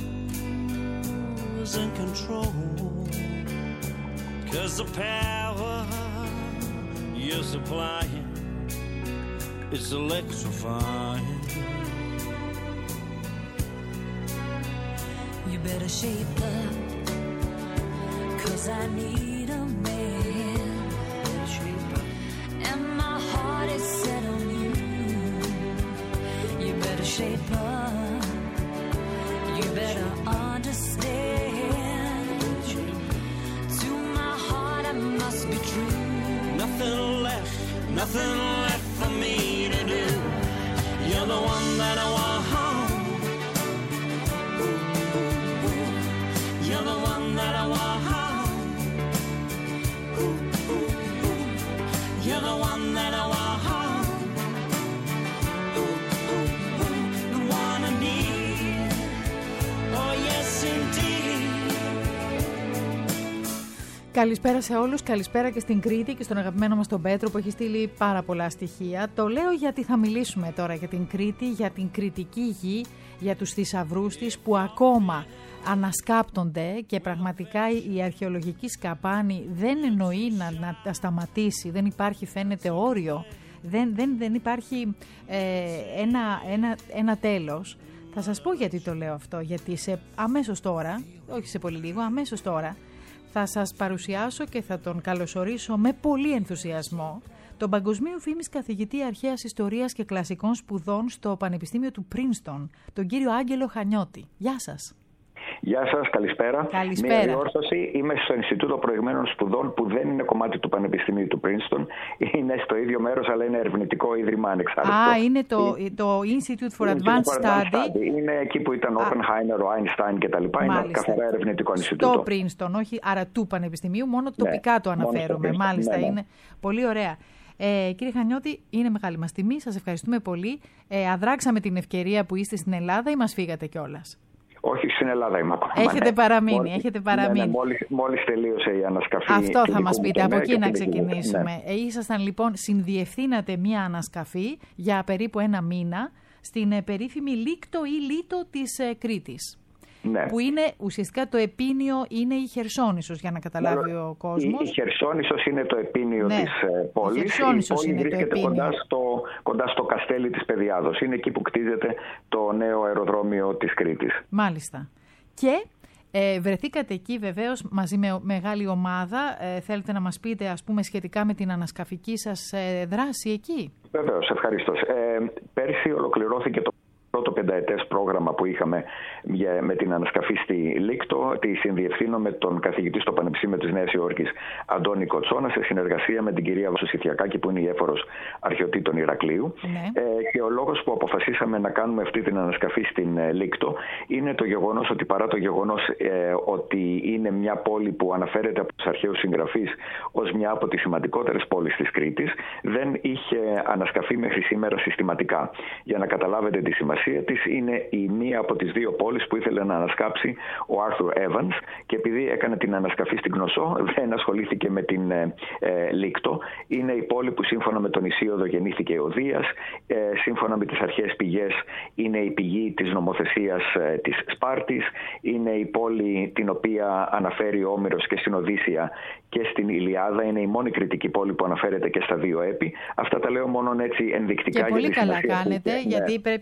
losing control, 'cause the power you're supplying, it's electrifying. You better shape up, 'cause I need a man. Shape up. And my heart is set on you. You better shape up. You better understand. To my heart I must be true. Nothing left for me to do. You're the one that I want. You're the one that I want. You're the one that I want. The one I need. Oh yes indeed. Καλησπέρα σε όλους, καλησπέρα και στην Κρήτη και στον αγαπημένο μας τον Πέτρο που έχει στείλει πάρα πολλά στοιχεία. Το λέω γιατί θα μιλήσουμε τώρα για την Κρήτη, για την κρητική γη, για τους θησαυρούς της που ακόμα ανασκάπτονται και πραγματικά η αρχαιολογική σκαπάνη δεν εννοεί να τα σταματήσει, δεν υπάρχει φαίνεται όριο, δεν υπάρχει ένα τέλος. Θα σας πω γιατί το λέω αυτό, γιατί αμέσως τώρα, όχι σε πολύ λίγο, αμέσως τώρα θα σας παρουσιάσω και θα τον καλωσορίσω με πολύ ενθουσιασμό τον παγκοσμίου φήμης καθηγητή αρχαίας ιστορίας και κλασικών σπουδών στο Πανεπιστήμιο του Πρίνστον, τον κύριο Άγγελο Χανιώτη. Γεια σας. Γεια σας, καλησπέρα. Καλησπέρα. Μια διόρθωση, είμαι στο Ινστιτούτο Προηγμένων Σπουδών που δεν είναι κομμάτι του Πανεπιστημίου του Πρίνστον. Είναι στο ίδιο μέρος, αλλά είναι ερευνητικό ίδρυμα ανεξάρτητο. Είναι το Institute for Advanced Study. Είναι εκεί που ήταν ο Oppenheimer, ο Einstein κτλ. Είναι καθαρά ερευνητικό Ινστιτούτο. Στο Πρίνστον, όχι άρα του Πανεπιστημίου, μόνο τοπικά το αναφέρουμε. Μάλιστα, είναι πολύ ωραία. Κύριε Χανιώτη, είναι μεγάλη μας τιμή. Σας ευχαριστούμε πολύ. Αδράξαμε την ευκαιρία που είστε στην Ελλάδα ή μας φύγατε κιόλας? Όχι, στην Ελλάδα είμαι ακόμα. Έχετε παραμείνει. Μόλις τελείωσε η ανασκαφή. Αυτό θα μας πείτε, από εκεί να ξεκινήσουμε. Ήσασταν λοιπόν, συνδιευθύνατε μία ανασκαφή για περίπου ένα μήνα στην περίφημη Λίκτο ή Λίτο της Κρήτης. Ναι. Που είναι ουσιαστικά το επίνειο, είναι η Χερσόνησος, για να καταλάβει ο κόσμος. Η Χερσόνησος είναι το επίνειο της πόλης. Η Χερσόνησος είναι βρίσκεται κοντά στο καστέλι της Πεδιάδος. Είναι εκεί που κτίζεται το νέο αεροδρόμιο της Κρήτης. Μάλιστα. Και βρεθήκατε εκεί βεβαίως μαζί με μεγάλη ομάδα. Θέλετε να μας πείτε ας πούμε σχετικά με την ανασκαφική σας δράση εκεί? Βεβαίως, ευχαριστώ. Πέρσι ολοκληρώθηκε το πρώτο πενταετές πρόγραμμα που είχαμε με την ανασκαφή στη Λίκτο. Τη συνδιευθύνω με τον καθηγητή στο Πανεπιστήμιο της Νέας Υόρκης Αντώνη Κοτσόνα, σε συνεργασία με την κυρία Βασουσιθιακάκη, που είναι η έφορος αρχαιοτήτων Ηρακλείου. Ναι. Και ο λόγος που αποφασίσαμε να κάνουμε αυτή την ανασκαφή στην Λίκτο είναι το γεγονός ότι, παρά το γεγονός ότι είναι μια πόλη που αναφέρεται από τους αρχαίους συγγραφείς ως μια από τις σημαντικότερες πόλεις της Κρήτης, δεν είχε ανασκαφεί μέχρι σήμερα συστηματικά. Για να καταλάβετε τη σημασία της, είναι η μία από τις δύο πόλεις που ήθελε να ανασκάψει ο Άρθουρ Εύανς, και επειδή έκανε την ανασκαφή στην Κνωσό, δεν ασχολήθηκε με την Λίκτο. Είναι η πόλη που σύμφωνα με τον Ησίοδο γεννήθηκε ο Δίας. Σύμφωνα με τις αρχαίες πηγές είναι η πηγή της νομοθεσίας της Σπάρτης. Είναι η πόλη την οποία αναφέρει ο Όμηρος και στην Οδύσσεια και στην Ηλιάδα. Είναι η μόνη κρητική πόλη που αναφέρεται και στα δύο έπι. Αυτά τα λέω μόνο έτσι ενδεικτικά. Και πολύ καλά κάνετε, γιατί πρέπει να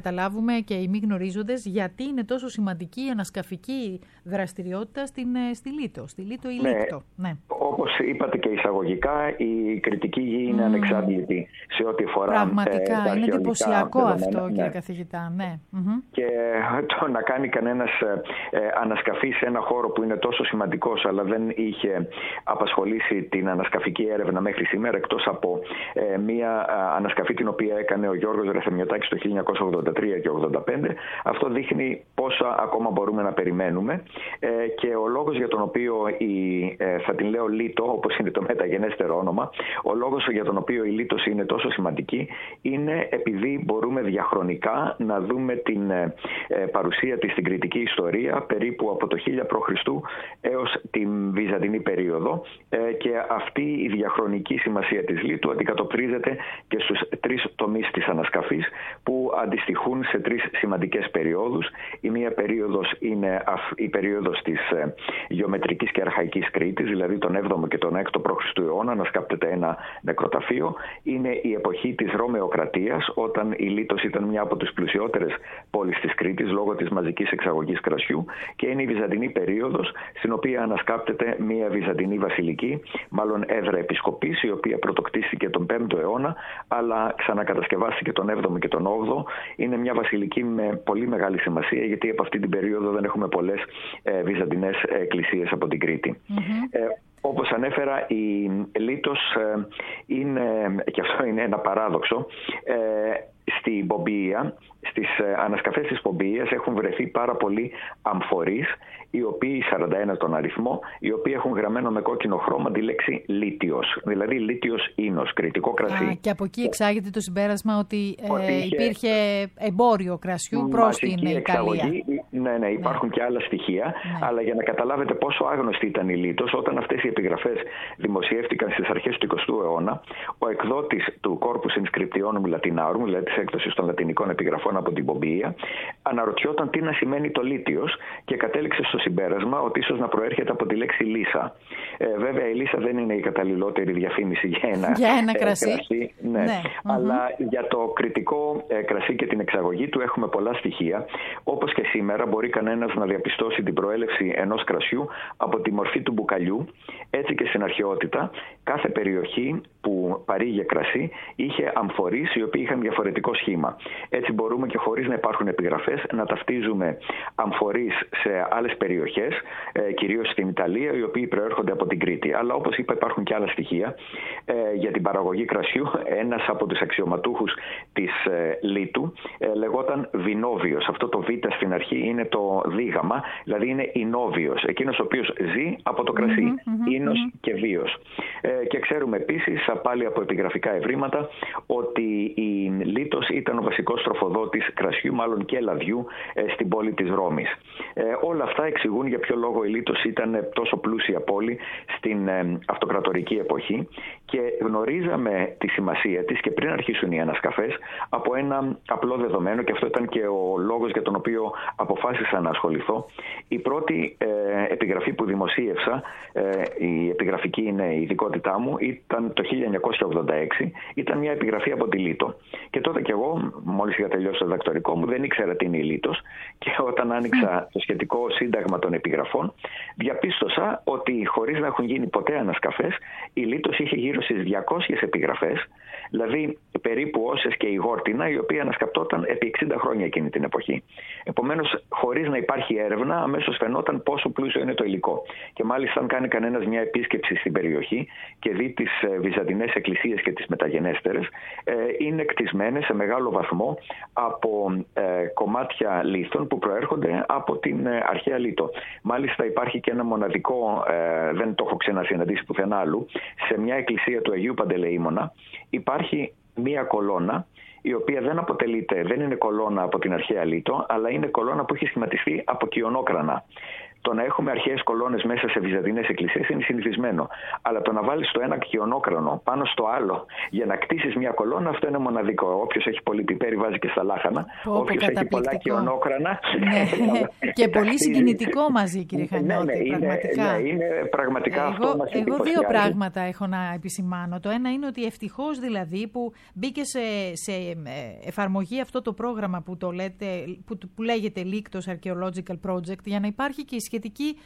καταλάβουμε και οι μη γνωρίζοντες γιατί είναι τόσο σημαντική η ανασκαφική δραστηριότητα στη Λίτο, ή Λίκτο. Ναι. Όπως είπατε και εισαγωγικά, η κρητική γη είναι ανεξάρτητη σε ό,τι αφορά. Πραγματικά, είναι εντυπωσιακό αυτό, κύριε καθηγητά. Ναι. Και το να κάνει κανένας ανασκαφή σε ένα χώρο που είναι τόσο σημαντικός, αλλά δεν είχε απασχολήσει την ανασκαφική έρευνα μέχρι σήμερα, εκτός από μία ανασκαφή την οποία έκανε ο Γιώργος Ρεθεμιωτάκης το 1983 και 1985, αυτό δείχνει πόσα ακόμα μπορούμε να περιμένουμε. Και ο λόγος για τον οποίο θα την λέω Λίτο, όπως είναι το μεταγενέστερο όνομα, ο λόγος για τον οποίο η Λίτος είναι τόσο σημαντική είναι επειδή μπορούμε διαχρονικά να δούμε την παρουσία της στην κρητική ιστορία περίπου από το 1000 π.Χ. έως την Βυζαντινή περίοδο, και αυτή η διαχρονική σημασία της Λίτου αντικατοπτρίζεται και στους 3 τομείς της ανασκαφής που αντιστοιχούν σε 3 σημαντικές περιόδους. Η μία περίοδος είναι η περίοδος της γεωμετρικής και αρχαϊκής Κρήτης, δηλαδή τον 7ο και τον 6ο π.Χ. αιώνα, ανασκάπτεται ένα νεκροταφείο. Είναι η εποχή της Ρωμαιοκρατίας, όταν η Λίτος ήταν μια από τις πλουσιότερες πόλεις της Κρήτης λόγω της μαζικής εξαγωγής κρασιού, και είναι η Βυζαντινή περίοδος, στην οποία ανασκάπτεται μια Βυζαντινή βασιλική, μάλλον έδρα επισκοπής, η οποία πρωτοκτήθηκε τον 5ο αιώνα, αλλά ξανακατασκευάστηκε τον 7ο και τον 8ο. Είναι μια βασιλική με πολύ μεγάλη σημασία, γιατί από αυτή την περίοδο δεν έχουμε πολλές βυζαντινές εκκλησίες από την Κρήτη. Όπως ανέφερα, η Λίτος είναι, και αυτό είναι ένα παράδοξο, στην Πομπία, στις ανασκαφές της Πομπίας έχουν βρεθεί πάρα πολλοί αμφορείς, οι οποίοι 41 τον αριθμό, οι οποίοι έχουν γραμμένο με κόκκινο χρώμα τη λέξη λίτιος, δηλαδή λίτιος ίνος, κρητικό κρασί. Και από εκεί εξάγεται το συμπέρασμα ότι υπήρχε εμπόριο κρασιού προς την Ιταλία. Ναι, υπάρχουν και άλλα στοιχεία, αλλά για να καταλάβετε πόσο άγνωστη ήταν η Λίτος, όταν αυτές οι επιγραφές δημοσιεύτηκαν στις αρχές του 20ου αιώνα, ο εκδότης του Corpus Inscriptionum Latinarum, δηλαδή της έκδοσης των λατινικών επιγραφών από την Πομπία, αναρωτιόταν τι να σημαίνει το λίτιος και κατέληξε στο συμπέρασμα ότι ίσως να προέρχεται από τη λέξη λύσα. Βέβαια, η λύσα δεν είναι η καταλληλότερη διαφήμιση για ένα κρασί. Ναι. Αλλά για το κρητικό κρασί και την εξαγωγή του έχουμε πολλά στοιχεία. Όπως και σήμερα, μπορεί κανένας να διαπιστώσει την προέλευση ενός κρασιού από τη μορφή του μπουκαλιού. Έτσι και στην αρχαιότητα, κάθε περιοχή που παρήγε κρασί είχε αμφορείς οι οποίοι είχαν διαφορετικό σχήμα. Έτσι μπορούμε και χωρίς να υπάρχουν επιγραφές να ταυτίζουμε αμφορείς σε άλλες περιοχές, κυρίως στην Ιταλία, οι οποίοι προέρχονται από την Κρήτη. Αλλά όπως είπα, υπάρχουν και άλλα στοιχεία για την παραγωγή κρασιού. Ένας από τους αξιωματούχους της Λίτου λεγόταν Βινόβιος. Αυτό το β στην αρχή είναι το δίγαμα, δηλαδή είναι Ινόβιος, εκείνος ο οποίος ζει από το κρασί, ίνος και βίος. Και ξέρουμε επίσης, πάλι από επιγραφικά ευρήματα, ότι η Λίτος ήταν ο βασικός τροφοδότης κρασιού, μάλλον και λαδιού, στην πόλη της Ρώμης. Όλα αυτά εξηγούν για ποιο λόγο η Λίτος ήταν τόσο πλούσια πόλη στην αυτοκρατορική εποχή, και γνωρίζαμε τη σημασία της και πριν αρχίσουν οι ανασκαφές από ένα απλό δεδομένο, και αυτό ήταν και ο λόγος για τον οποίο αποφάσισα να ασχοληθώ. Η πρώτη επιγραφή που δημοσίευσα, η επιγραφική είναι η ειδικότητά μου, ήταν το 1986, ήταν μια επιγραφή από τη Λίτο. Και τότε κι εγώ, μόλις είχα τελειώσει το διδακτορικό μου, δεν ήξερα τι είναι η Λίτος, και όταν άνοιξα το σχετικό σύνταγμα των επιγραφών, διαπίστωσα ότι χωρίς να έχουν γίνει ποτέ ανασκαφές, η Λίτος είχε γύρω στις 200 επιγραφές, δηλαδή περίπου όσες και η Γόρτινα, η οποία ανασκαπτόταν επί 60 χρόνια εκείνη την εποχή. Επομένως, χωρίς να υπάρχει έρευνα, αμέσως φαινόταν πόσο πλούσιο είναι το υλικό. Και μάλιστα, αν κάνει κανένας μια επίσκεψη στην περιοχή και δει τις βυζαντινές εκκλησίες και τις μεταγενέστερες, είναι κτισμένες σε μεγάλο βαθμό από κομμάτια λίθων που προέρχονται από την αρχαία Λίτο. Μάλιστα, υπάρχει και ένα μοναδικό, δεν το έχω ξανασυναντήσει πουθενά άλλου, σε μια εκκλησία του Αγίου Παντελεήμονα υπάρχει μία κολόνα, η οποία δεν είναι κολόνα από την αρχαία Λίτο, αλλά είναι κολόνα που έχει σχηματιστεί από κυονόκρανα. Το να έχουμε αρχαίες κολόνες μέσα σε βυζαντινές εκκλησίες είναι συνηθισμένο. Αλλά το να βάλεις το ένα κοιονόκρανο πάνω στο άλλο για να κτίσεις μια κολόνα, αυτό είναι μοναδικό. Όποιος έχει πολύ πιπέρι βάζει και στα λάχανα. Όποιος έχει πολλά κοιονόκρανα. Και πολύ συγκινητικό μαζί, κύριε Χανιώτη. Είναι πραγματικά αυτό μας εντυπωσιάζει. Εγώ δύο πράγματα έχω να επισημάνω. Το ένα είναι ότι ευτυχώς δηλαδή που μπήκε σε εφαρμογή αυτό το πρόγραμμα που λέγεται Λίκτος Archaeological Project, για να υπάρχει και η σχετική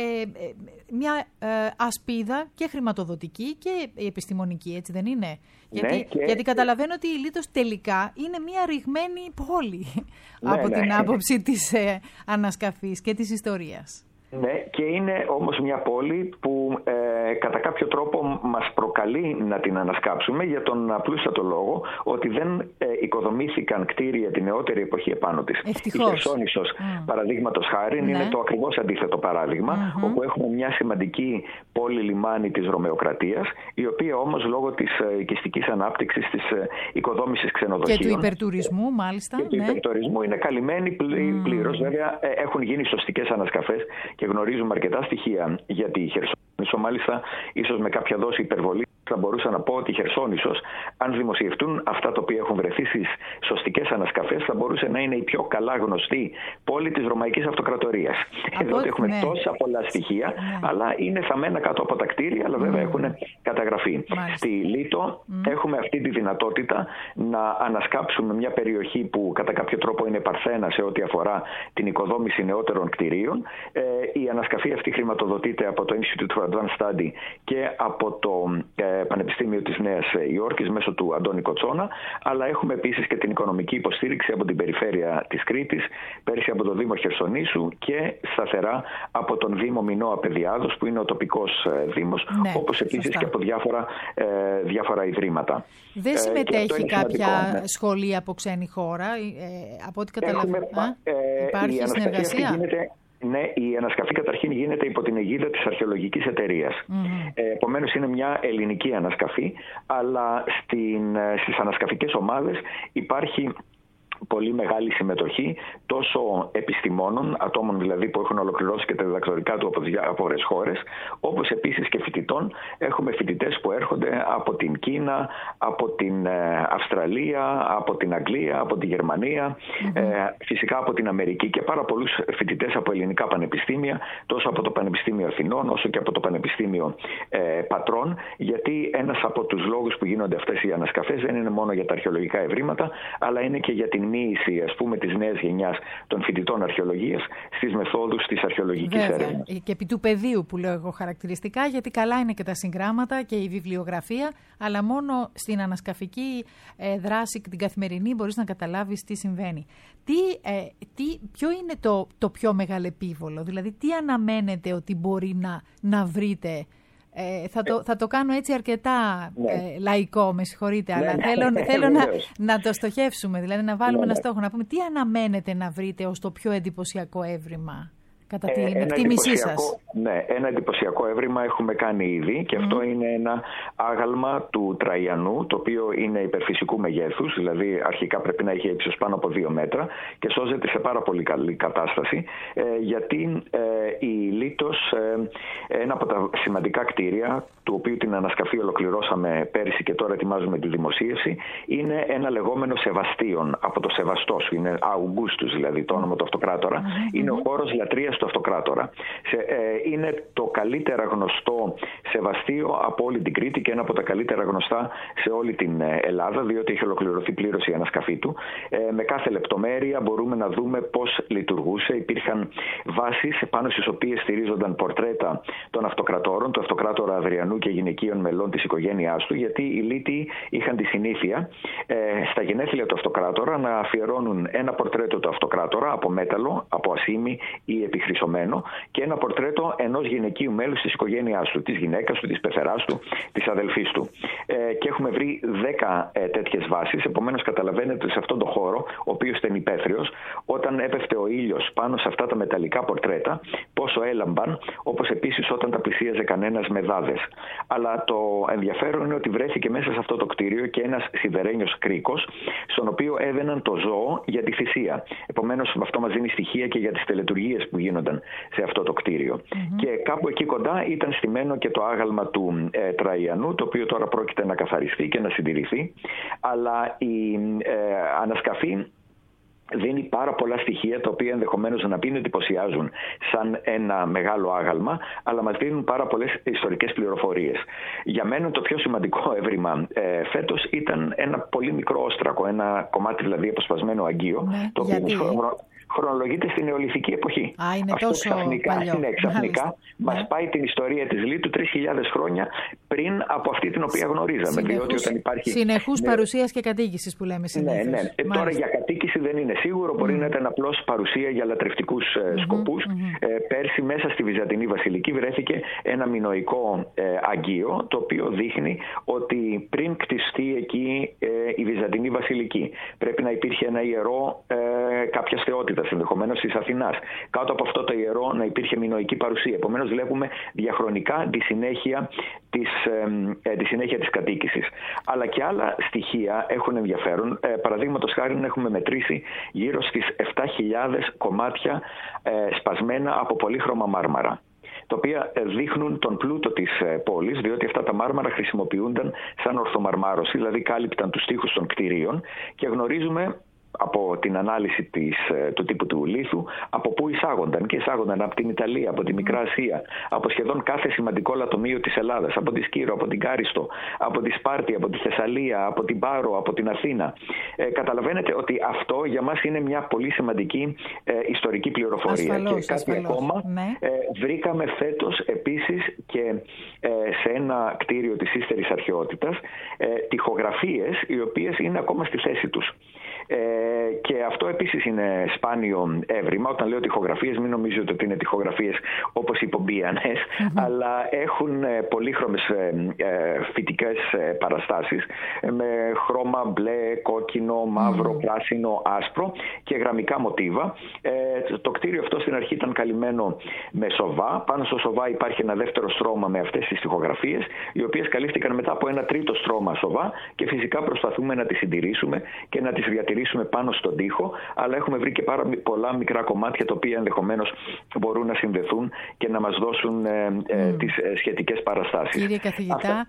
μια ασπίδα και χρηματοδοτική και επιστημονική, έτσι δεν είναι? Γιατί καταλαβαίνω ότι η Λίτος τελικά είναι μια ρηγμένη πόλη από την άποψη της ανασκαφής και της ιστορίας. Ναι, και είναι όμως μια πόλη που κατά κάποιο τρόπο μας προκαλεί να την ανασκάψουμε για τον απλούστατο λόγο ότι δεν οικοδομήθηκαν κτίρια την νεότερη εποχή επάνω της. Ευτυχώς. Η Χερσόνησος, παραδείγματος χάρη, είναι το ακριβώς αντίθετο παράδειγμα, όπου έχουμε μια σημαντική πόλη λιμάνι της Ρωμαιοκρατίας, η οποία όμως λόγω της οικιστικής ανάπτυξης, της οικοδόμησης ξενοδοχείων και του υπερτουρισμού, μάλιστα. Και του υπερτουρισμού είναι καλυμμένη πλήρως. Βέβαια, έχουν γίνει σωστικές ανασκαφές και γνωρίζουμε αρκετά στοιχεία για τη Χερσόνησο. Μάλιστα, ίσως με κάποια δόση υπερβολή, θα μπορούσα να πω ότι η Χερσόνησος, αν δημοσιευτούν αυτά τα οποία έχουν βρεθεί στις σωστικές ανασκαφές, θα μπορούσε να είναι η πιο καλά γνωστή πόλη της Ρωμαϊκής Αυτοκρατορίας. Διότι έχουμε τόσα πολλά στοιχεία, αλλά είναι θαμμένα κάτω από τα κτίρια, αλλά βέβαια έχουν καταγραφεί. Στη Λίτο έχουμε αυτή τη δυνατότητα να ανασκάψουμε μια περιοχή που κατά κάποιο τρόπο είναι παρθένα σε ό,τι αφορά την οικοδόμηση νεότερων κτιρίων. Η ανασκαφή αυτή χρηματοδοτείται από το Institute for Advanced Study και από το Πανεπιστήμιο της Νέας Υόρκης μέσω του Αντώνη Κοτσόνα, αλλά έχουμε επίσης και την οικονομική υποστήριξη από την περιφέρεια της Κρήτης, πέρσι από το Δήμο Χερσονήσου και σταθερά από τον Δήμο Μινώα Παιδιάδος, που είναι ο τοπικός δήμος, όπως επίσης και από διάφορα ιδρύματα. Δεν συμμετέχει κάποια σχολή από ξένη χώρα, από ό,τι καταλαβαίνω? Υπάρχει συνεργασία? Ναι, η ανασκαφή καταρχήν γίνεται υπό την αιγίδα της Αρχαιολογικής Εταιρείας. Επομένως είναι μια ελληνική ανασκαφή, αλλά στις ανασκαφικές ομάδες υπάρχει πολύ μεγάλη συμμετοχή τόσο επιστημόνων, ατόμων δηλαδή που έχουν ολοκληρώσει και τα διδακτορικά του από διάφορες χώρες, όπως επίσης και φοιτητών. Έχουμε φοιτητές που έρχονται από την Κίνα, από την Αυστραλία, από την Αγγλία, από τη Γερμανία, φυσικά από την Αμερική και πάρα πολλούς φοιτητές από ελληνικά πανεπιστήμια, τόσο από το Πανεπιστήμιο Αθηνών όσο και από το Πανεπιστήμιο Πατρών, γιατί ένας από τους λόγους που γίνονται αυτές οι ανασκαφές δεν είναι μόνο για τα αρχαιολογικά ευρήματα, αλλά είναι και για την μοίηση, ας πούμε, της νέας γενιάς των φοιτητών αρχαιολογίας στις μεθόδους της αρχαιολογικής έρευνας. Και επί του πεδίου που λέω εγώ χαρακτηριστικά, γιατί καλά είναι και τα συγγράμματα και η βιβλιογραφία, αλλά μόνο στην ανασκαφική δράση την καθημερινή μπορείς να καταλάβεις τι συμβαίνει. Ποιο είναι το πιο μεγαλεπίβολο, δηλαδή τι αναμένετε ότι μπορεί να βρείτε? Θα το κάνω έτσι αρκετά λαϊκό, με συγχωρείτε, αλλά θέλω να το στοχεύσουμε, δηλαδή να βάλουμε ένα στόχο, να πούμε τι αναμένετε να βρείτε ως το πιο εντυπωσιακό έβριμα κατά την εκτίμησή σας. Ναι, ένα εντυπωσιακό έβριμα έχουμε κάνει ήδη και αυτό είναι ένα άγαλμα του Τραϊανού, το οποίο είναι υπερφυσικού μεγέθους, δηλαδή αρχικά πρέπει να έχει ύψος πάνω από 2 μέτρα και σώζεται σε πάρα πολύ καλή κατάσταση, γιατί η Λίτος, ένα από τα σημαντικά κτίρια, του οποίου την ανασκαφή ολοκληρώσαμε πέρυσι και τώρα ετοιμάζουμε τη δημοσίευση, είναι ένα λεγόμενο Σεβαστίον, από το Σεβαστός, είναι Αουγκούστους δηλαδή το όνομα του αυτοκράτορα, είναι ο χώρος λατρείας του αυτοκράτορα. Είναι το καλύτερα γνωστό σεβαστείο από όλη την Κρήτη και ένα από τα καλύτερα γνωστά σε όλη την Ελλάδα, διότι έχει ολοκληρωθεί πλήρως η ανασκαφή του. Με κάθε λεπτομέρεια μπορούμε να δούμε πώς λειτουργούσε. Υπήρχαν βάσεις πάνω στις οποίες στηρίζονταν πορτρέτα των αυτοκρατόρων, του αυτοκράτορα Αδριανού και γυναικείων μελών της οικογένειάς του, γιατί οι Λίτιοι είχαν τη συνήθεια στα γενέθλια του αυτοκράτορα να αφιερώνουν ένα πορτρέτο του αυτοκράτορα από μέταλλο, από ασήμι ή επιχρυσωμένο και ένα πορτρέτο ενός γυναικείου μέλους της οικογένειάς του, της γυναίκας του, της πεθεράς του, της αδελφής του. Και έχουμε βρει 10 τέτοιες βάσεις. Επομένως, καταλαβαίνετε ότι σε αυτόν τον χώρο, ο οποίος ήταν υπαίθριος, όταν έπεφτε ο ήλιος πάνω σε αυτά τα μεταλλικά πορτρέτα, πόσο έλαμπαν, όπως επίσης όταν τα πλησίαζε κανένας με δάδες. Αλλά το ενδιαφέρον είναι ότι βρέθηκε μέσα σε αυτό το κτίριο και ένας σιδερένιος κρίκος, στον οποίο έδαιναν το ζώο για τη θυσία. Επομένως, αυτό μας δίνει στοιχεία και για τις τελετουργίες που γίνονταν σε αυτό το κτίριο. Και κάπου εκεί κοντά ήταν στημένο και το άγαλμα του Τραϊανού, το οποίο τώρα πρόκειται να καθαριστεί και να συντηρηθεί. Αλλά η ανασκαφή δίνει πάρα πολλά στοιχεία, τα οποία ενδεχομένως να μην εντυπωσιάζουν σαν ένα μεγάλο άγαλμα, αλλά μας δίνουν πάρα πολλές ιστορικές πληροφορίες. Για μένα το πιο σημαντικό έβριμα φέτος ήταν ένα πολύ μικρό όστρακο, ένα κομμάτι δηλαδή αποσπασμένο αγκείο, το οποίο χρονολογείται στην νεολιθική εποχή. Είναι αυτό τόσο ξαφνικά μας πάει την ιστορία της Λίτου 3.000 χρόνια πριν από αυτή την οποία γνωρίζαμε. Διότι όταν υπάρχει συνεχούς παρουσίας και κατοίκησης που λέμε συνήθως. Ναι. Τώρα για κατοίκηση δεν είναι σίγουρο, μπορεί να ήταν απλώς παρουσία για λατρευτικούς σκοπούς. Πέρσι μέσα στη Βυζαντινή Βασιλική βρέθηκε ένα μινωικό αγκείο, το οποίο δείχνει ότι πριν κτιστεί εκεί η Βυζαντινή Βασιλική πρέπει να υπήρχε ένα ιερό κάποιας θεότητας, ενδεχομένως της Αθηνάς. Κάτω από αυτό το ιερό να υπήρχε μινωική παρουσία. Επομένως βλέπουμε διαχρονικά τη συνέχεια της κατοίκησης. Αλλά και άλλα στοιχεία έχουν ενδιαφέρον. Παραδείγματος χάρη έχουμε μετρήσει γύρω στις 7.000 κομμάτια σπασμένα από πολύχρωμα μάρμαρα, τα οποία δείχνουν τον πλούτο της πόλης, διότι αυτά τα μάρμαρα χρησιμοποιούνταν σαν ορθομαρμάρωση, δηλαδή κάλυπταν τους τοίχους των κτηρίων, και γνωρίζουμε από την ανάλυση του τύπου του λίθου από πού εισάγονταν. Και εισάγονταν από την Ιταλία, από τη Μικρά Ασία, από σχεδόν κάθε σημαντικό λατομείο της Ελλάδας, από τη Σκύρο, από την Κάριστο, από τη Σπάρτη, από τη Θεσσαλία, από την Πάρο, από την Αθήνα. Καταλαβαίνετε ότι αυτό για μας είναι μια πολύ σημαντική ιστορική πληροφορία. Ασφαλώς, και κάτι ακόμα βρήκαμε φέτος επίσης και σε ένα κτίριο της ύστερης αρχαιότητας τοιχογραφίες, οι οποίες είναι ακόμα στη θέση τους. Και αυτό επίσης είναι σπάνιο έβριμα. Όταν λέω τοιχογραφίες, μην νομίζετε ότι είναι τοιχογραφίες όπως οι πομπίανες, αλλά έχουν πολύχρωμες φυτικές παραστάσεις με χρώμα μπλε, κόκκινο, μαύρο, πράσινο, άσπρο και γραμμικά μοτίβα. Το κτίριο αυτό στην αρχή ήταν καλυμμένο με σοβά. Πάνω στο σοβά υπάρχει ένα δεύτερο στρώμα με αυτές τις τοιχογραφίες, οι οποίες καλύφθηκαν μετά από ένα τρίτο στρώμα σοβά, και φυσικά προσπαθούμε να τις συντηρήσουμε και να τις διατηρήσουμε πάνω στον τοίχο, αλλά έχουμε βρει και πάρα πολλά μικρά κομμάτια, τα οποία ενδεχομένως μπορούν να συνδεθούν και να μας δώσουν τις σχετικές παραστάσεις. Κύριε καθηγητά,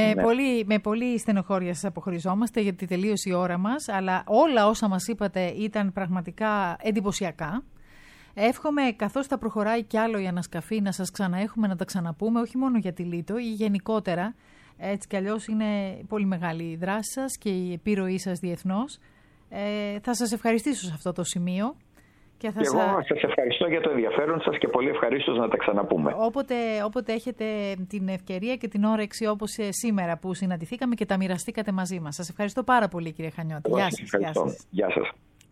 με πολύ στενοχώρια σας αποχωριζόμαστε, γιατί τελείωσε η ώρα μας, αλλά όλα όσα μας είπατε ήταν πραγματικά εντυπωσιακά. Εύχομαι, καθώς θα προχωράει κι άλλο η ανασκαφή, να σας ξαναέχουμε, να τα ξαναπούμε, όχι μόνο για τη Λίτο ή γενικότερα. Έτσι κι αλλιώς είναι πολύ μεγάλη η δράση σας και η επιρροή σας διεθνώς. Θα σας ευχαριστήσω σε αυτό το σημείο. Και εγώ σας ευχαριστώ για το ενδιαφέρον σας και πολύ ευχαρίστως να τα ξαναπούμε. Όποτε έχετε την ευκαιρία και την όρεξη, όπως σήμερα που συναντηθήκαμε και τα μοιραστήκατε μαζί μας. Σας ευχαριστώ πάρα πολύ, κύριε Χανιώτη. Γεια σας.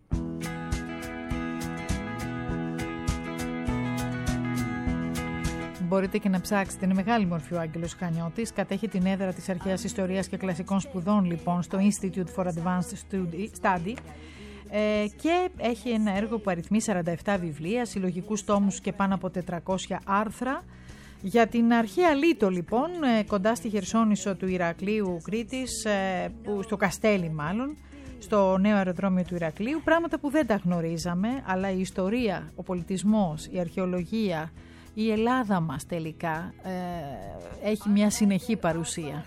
Μπορείτε και να ψάξετε. Είναι μεγάλη μορφή ο Άγγελος Χανιώτης. Κατέχει την έδρα της Αρχαίας Ιστορίας και Κλασικών Σπουδών, λοιπόν, στο Institute for Advanced Study. Και έχει ένα έργο που αριθμεί 47 βιβλία, συλλογικούς τόμους και πάνω από 400 άρθρα. Για την αρχαία Λίτο, λοιπόν, κοντά στη Χερσόνησο του Ηρακλείου Κρήτης, στο Καστέλι μάλλον, στο νέο αεροδρόμιο του Ηρακλείου, πράγματα που δεν τα γνωρίζαμε, αλλά η ιστορία, ο πολιτισμός, η αρχαιολογία, η Ελλάδα μας τελικά έχει μια συνεχή παρουσία.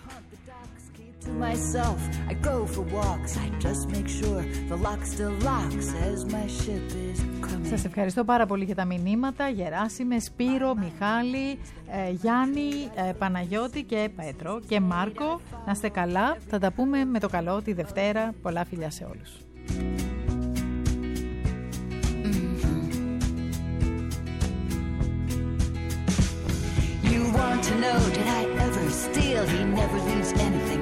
Σας ευχαριστώ πάρα πολύ για τα μηνύματα. Γεράσιμε, Σπύρο, Μιχάλη, Γιάννη, Παναγιώτη και Πέτρο και Μάρκο. Να είστε καλά. Θα τα πούμε με το καλό τη Δευτέρα. Πολλά φιλιά σε όλους. You want to know, did I ever steal? He never leaves anything